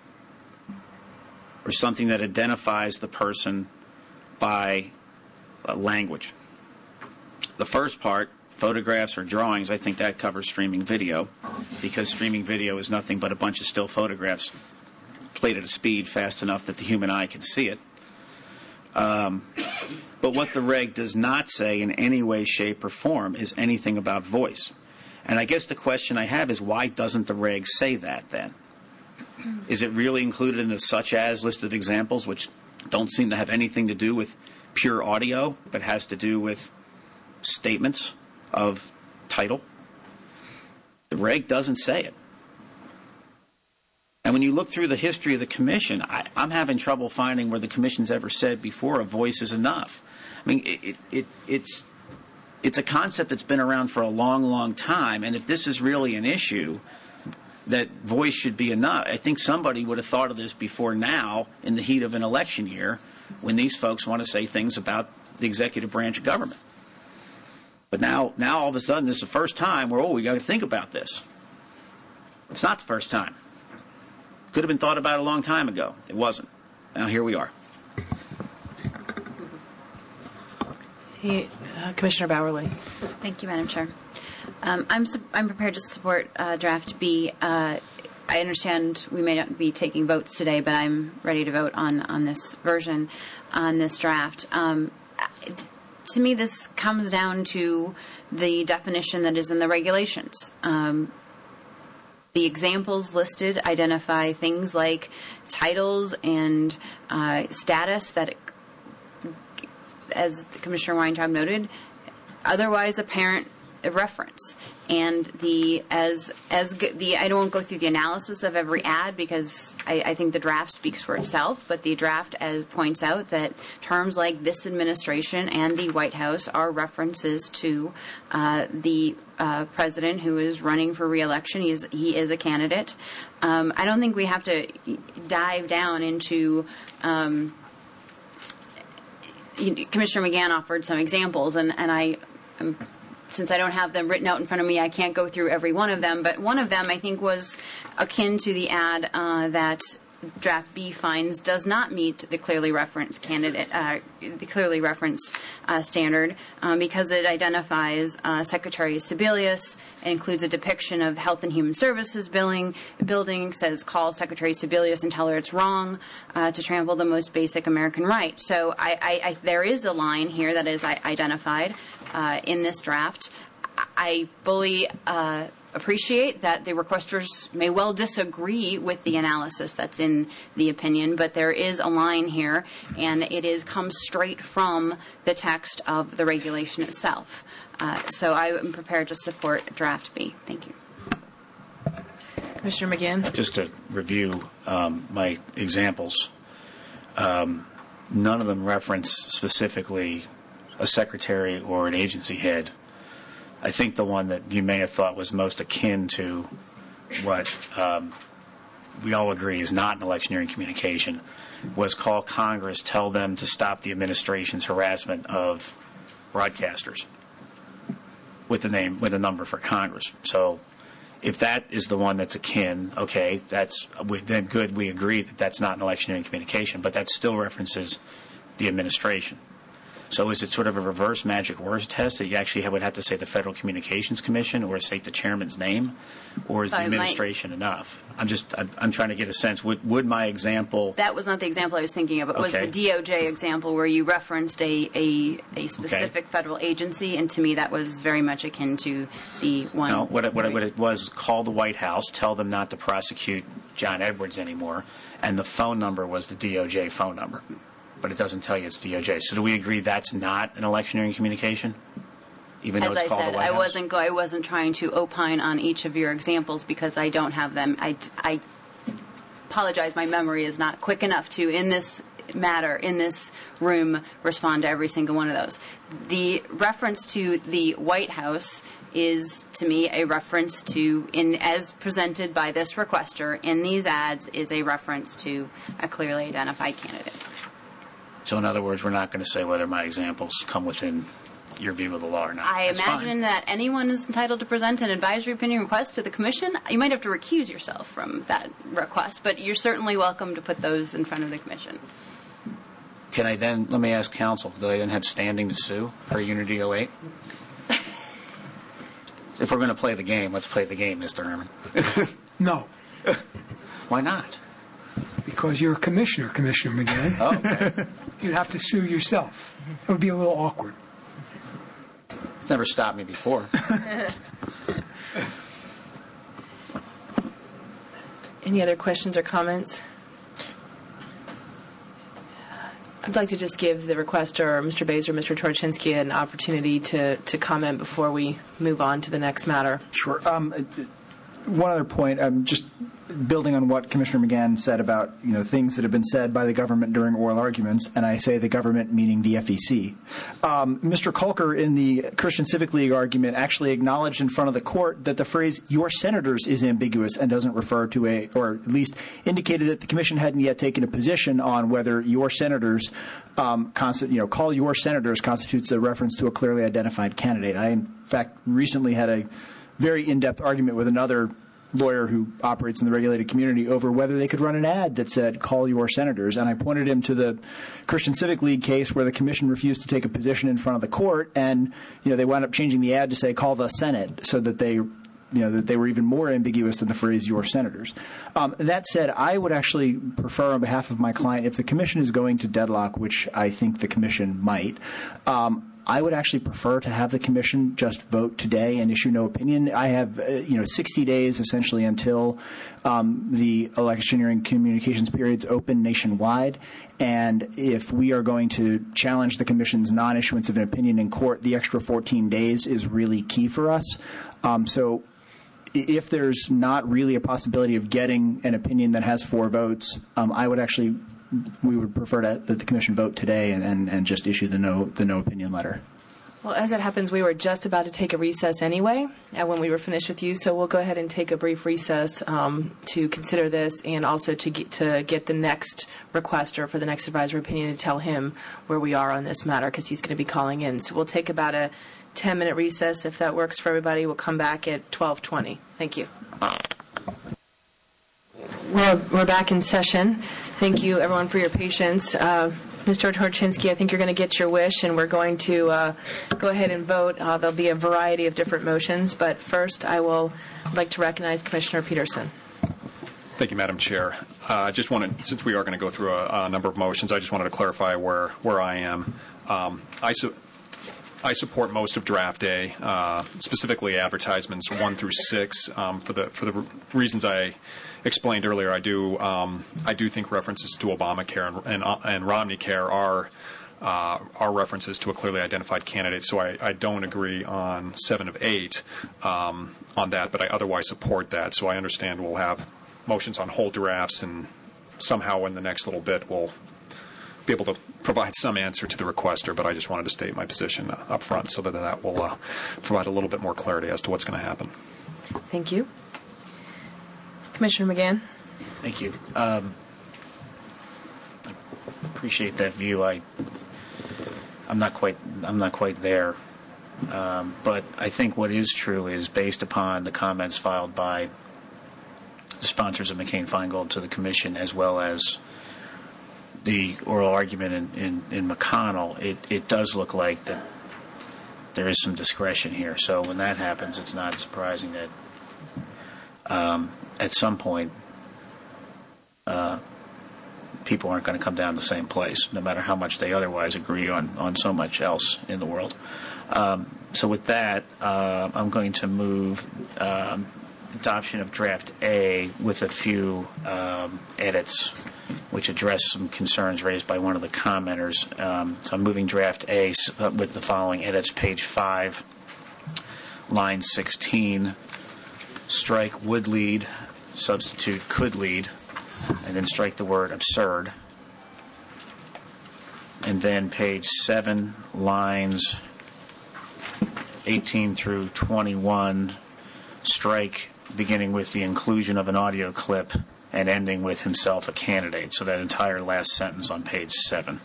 or something that identifies the person by language. The first part, photographs or drawings, I think that covers streaming video, because streaming video is nothing but a bunch of still photographs played at a speed fast enough that the human eye can see it. But what the reg does not say in any way, shape, or form is anything about voice. And I guess the question I have is, why doesn't the reg say that then? Is it really included in the such as list of examples, which don't seem to have anything to do with pure audio, but has to do with statements of title? The reg doesn't say it. And when you look through the history of the commission, I'm having trouble finding where the commission's ever said before a voice is enough. I mean, it's a concept that's been around for a long, long time, and if this is really an issue, that voice should be enough. I think somebody would have thought of this before now in the heat of an election year when these folks want to say things about the executive branch of government. But now all of a sudden, this is the first time where, we got to think about this. It's not the first time. Could have been thought about a long time ago. It wasn't. Now here we are. Commissioner Bowerly. Thank you, Madam Chair. I'm prepared to support Draft B. I understand we may not be taking votes today, but I'm ready to vote on this version, on this draft. to me, this comes down to the definition that is in the regulations. The examples listed identify things like titles and status that, as Commissioner Weintraub noted, otherwise apparent reference. And I don't go through the analysis of every ad because I think the draft speaks for itself, but the draft points out that terms like this administration and the White House are references to the president who is running for re-election. He is a candidate. I don't think we have to dive down into Commissioner McGahn offered some examples, and since I don't have them written out in front of me, I can't go through every one of them. But one of them, I think, was akin to the ad that Draft B finds does not meet the clearly referenced standard because it identifies Secretary Sebelius. It includes a depiction of Health and Human Services building, says call Secretary Sebelius and tell her it's wrong to trample the most basic American right. So there is a line here that is identified in this draft. I fully appreciate that the requesters may well disagree with the analysis that's in the opinion, but there is a line here, and it comes straight from the text of the regulation itself. So I am prepared to support Draft B. Thank you. Commissioner McGahn? Just to review my examples, none of them reference specifically a secretary or an agency head. I think the one that you may have thought was most akin to what we all agree is not an electioneering communication was call Congress, tell them to stop the administration's harassment of broadcasters with a number for Congress. So if that is the one that's akin, okay, then good, we agree that that's not an electioneering communication, but that still references the administration. So is it sort of a reverse magic words test that you actually would have to say the Federal Communications Commission or say the chairman's name, or is the administration enough? I'm trying to get a sense. Would my example? That was not the example I was thinking of. It was the DOJ example where you referenced a specific federal agency, and to me that was very much akin to the one. No, what it was call the White House, tell them not to prosecute John Edwards anymore, and the phone number was the DOJ phone number. But it doesn't tell you it's DOJ. So do we agree that's not an electioneering communication? Even though it's called the White House? I wasn't trying to opine on each of your examples because I don't have them. I apologize. My memory is not quick enough to, in this matter, in this room, respond to every single one of those. The reference to the White House is, to me, a reference to, as presented by this requester in these ads, is a reference to a clearly identified candidate. So, in other words, we're not going to say whether my examples come within your view of the law or not. I imagine that anyone is entitled to present an advisory opinion request to the Commission. You might have to recuse yourself from that request, but you're certainly welcome to put those in front of the Commission. Can I then, let me ask counsel, do they then have standing to sue per Unity 08? If we're going to play the game, let's play the game, Mr. Herman. No. Why not? Because you're a commissioner, Commissioner McGahn. Oh, okay. You'd have to sue yourself. It would be a little awkward. It's never stopped me before. Any other questions or comments? I'd like to just give the requester, Mr. Baser, Mr. Torchinsky, an opportunity to comment before we move on to the next matter. Sure. One other point, just building on what Commissioner McGahn said about things that have been said by the government during oral arguments, and I say the government meaning the FEC. Mr. Kolker in the Christian Civic League argument actually acknowledged in front of the court that the phrase "your senators" is ambiguous and doesn't refer to or at least indicated that the commission hadn't yet taken a position on whether "your senators" call your senators constitutes a reference to a clearly identified candidate. I in fact recently had a very in-depth argument with another lawyer who operates in the regulated community over whether they could run an ad that said, call your senators. And I pointed him to the Christian Civic League case where the commission refused to take a position in front of the court, and they wound up changing the ad to say, call the Senate, so that they were even more ambiguous than the phrase your senators. That said, I would actually prefer on behalf of my client, if the commission is going to deadlock, which I think the commission might, I would actually prefer to have the commission just vote today and issue no opinion. I have 60 days essentially until the electioneering communications periods open nationwide. And if we are going to challenge the commission's non-issuance of an opinion in court, the extra 14 days is really key for us. So if there's not really a possibility of getting an opinion that has 4 votes, we would prefer that the commission vote today and just issue the no opinion letter. Well, as it happens, we were just about to take a recess anyway when we were finished with you, so we'll go ahead and take a brief recess to consider this and also to get the next requester for the next advisory opinion to tell him where we are on this matter, because he's going to be calling in. So we'll take about a 10-minute recess. If that works for everybody, we'll come back at 12:20. Thank you. Well, we're back in session. Thank you, everyone, for your patience. Mr. Torchinsky, I think you're going to get your wish, and we're going to go ahead and vote. There'll be a variety of different motions, but first I will like to recognize Commissioner Peterson. Thank you, Madam Chair. Since we are going to go through a number of motions, I just wanted to clarify where I am. I support most of Draft A, specifically advertisements 1 through 6, for the reasons I explained earlier. I do think references to Obamacare and Romneycare are references to a clearly identified candidate. So I don't agree on 7 of 8 on that, but I otherwise support that. So I understand we'll have motions on whole drafts, and somehow in the next little bit we'll be able to provide some answer to the requester. But I just wanted to state my position up front so that will provide a little bit more clarity as to what's going to happen. Thank you. Commissioner McGahn. Thank you. I appreciate that view. I'm not quite there, but I think what is true is, based upon the comments filed by the sponsors of McCain-Feingold to the Commission, as well as the oral argument in McConnell, it does look like that there is some discretion here. So when that happens, it's not surprising that at some point people aren't going to come down the same place, no matter how much they otherwise agree on so much else in the world. So with that, I'm going to move adoption of Draft A with a few edits which address some concerns raised by one of the commenters. So I'm moving Draft A with the following edits. Page 5, line 16, strike would lead, substitute could lead, and then strike the word absurd. And then page 7, lines 18 through 21, strike beginning with the inclusion of an audio clip and ending with himself a candidate. So that entire last sentence on page 7.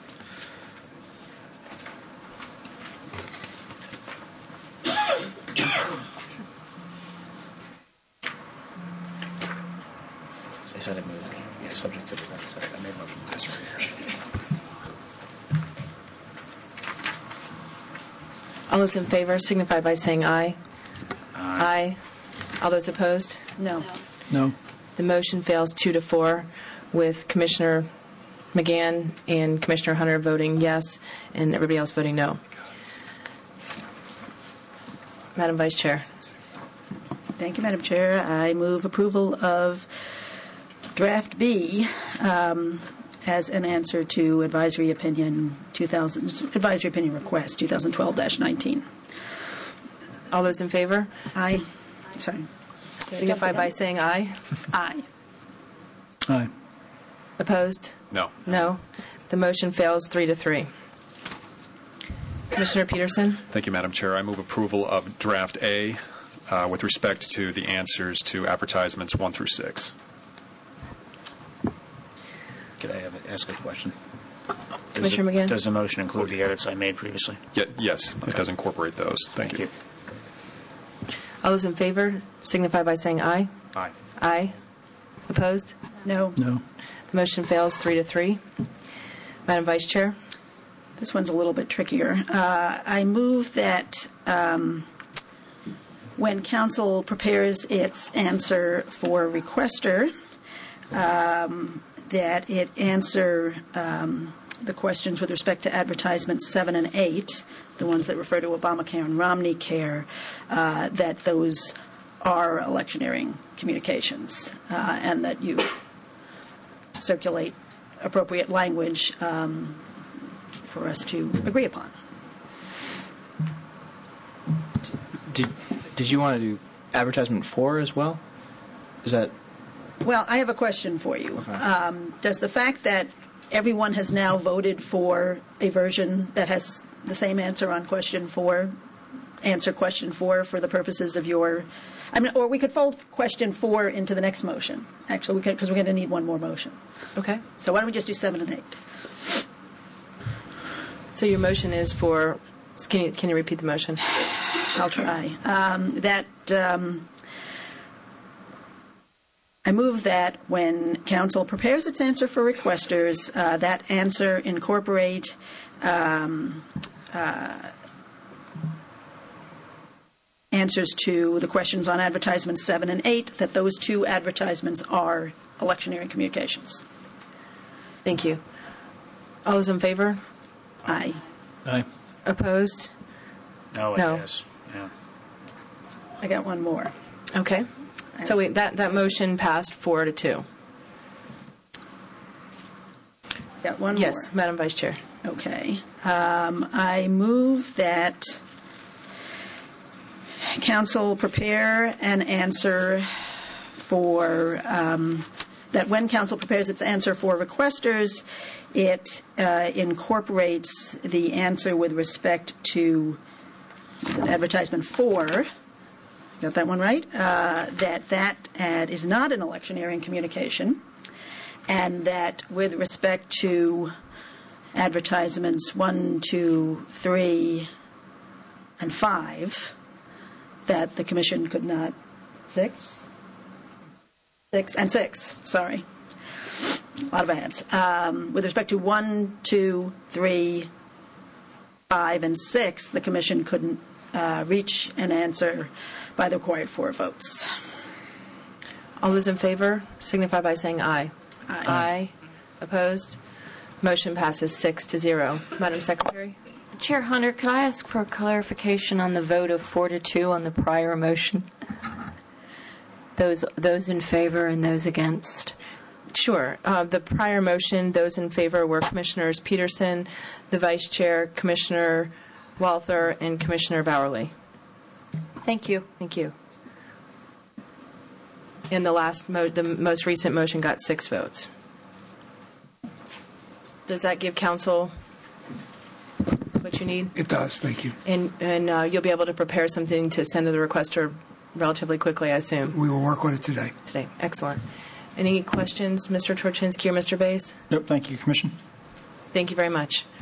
I said I moved. Yeah, subject to the I made a motion. That's right here. All those in favor signify by saying aye. Aye. All those opposed? No. No. The motion fails 2-4, with Commissioner McGahn and Commissioner Hunter voting yes and everybody else voting no. Madam Vice Chair. Thank you, Madam Chair. I move approval of Draft B as an answer to Advisory Opinion Request 2012-19. All those in favor? Aye. Sorry. Signify by saying aye. Aye. Aye. Opposed? No. No. The motion fails 3-3. Commissioner Peterson? Thank you, Madam Chair. I move approval of Draft A with respect to the answers to advertisements 1 through 6. Could I ask a question? Commissioner McGahn? Does the motion include the edits I made previously? Yes, it does incorporate those. Thank you. All those in favor signify by saying aye. Aye. Aye. Opposed? No. No. The motion fails 3-3. Madam Vice Chair? This one's a little bit trickier. I move that when Council prepares its answer for requester, that it answer the questions with respect to advertisements 7 and 8 the ones that refer to Obamacare and Romney Care, that those are electioneering communications, and that you circulate appropriate language for us to agree upon. Did you want to do advertisement 4 as well? Is that... Well, I have a question for you. Okay. Does the fact that everyone has now voted for a version that has the same answer on question 4, answer question 4 for the purposes of your... or we could fold question 4 into the next motion, actually, because we're going to need one more motion. Okay. So why don't we just do 7 and 8? So your motion is for... Can you repeat the motion? I'll try. I move that when council prepares its answer for requesters, that answer incorporate answers to the questions on advertisements 7 and 8, that those 2 advertisements are electioneering communications. Thank you. All those in favor? Aye. Aye. Opposed? No, I guess. Yeah. I got one more. Okay. So that motion passed 4-2. Got one more. Yes, Madam Vice Chair. Okay. I move that council prepare an answer for that when council prepares its answer for requesters, it incorporates the answer with respect to advertisement 4. Got that one right? That ad is not an electioneering communication, and that with respect to advertisements 1, 2, 3, and 5, that the commission could not 6, and 6. Sorry, a lot of ads. With respect to 1, 2, 3, 5, and 6, the commission couldn't reach an answer by the required 4 votes. All those in favor signify by saying aye. Aye. Aye. Opposed? Motion passes 6-0. Madam Secretary? Chair Hunter, could I ask for a clarification on the vote of 4-2 on the prior motion? Those in favor and those against? Sure. The prior motion, those in favor were Commissioners Peterson, the Vice Chair, Commissioner Walther, and Commissioner Bowerly. Thank you. Thank you. And the most recent motion got 6 votes. Does that give council what you need? It does. Thank you. And you'll be able to prepare something to send to the requester relatively quickly, I assume. We will work on it today. Today. Excellent. Any questions, Mr. Torchinsky or Mr. Bays? Nope. Thank you, Commission. Thank you very much.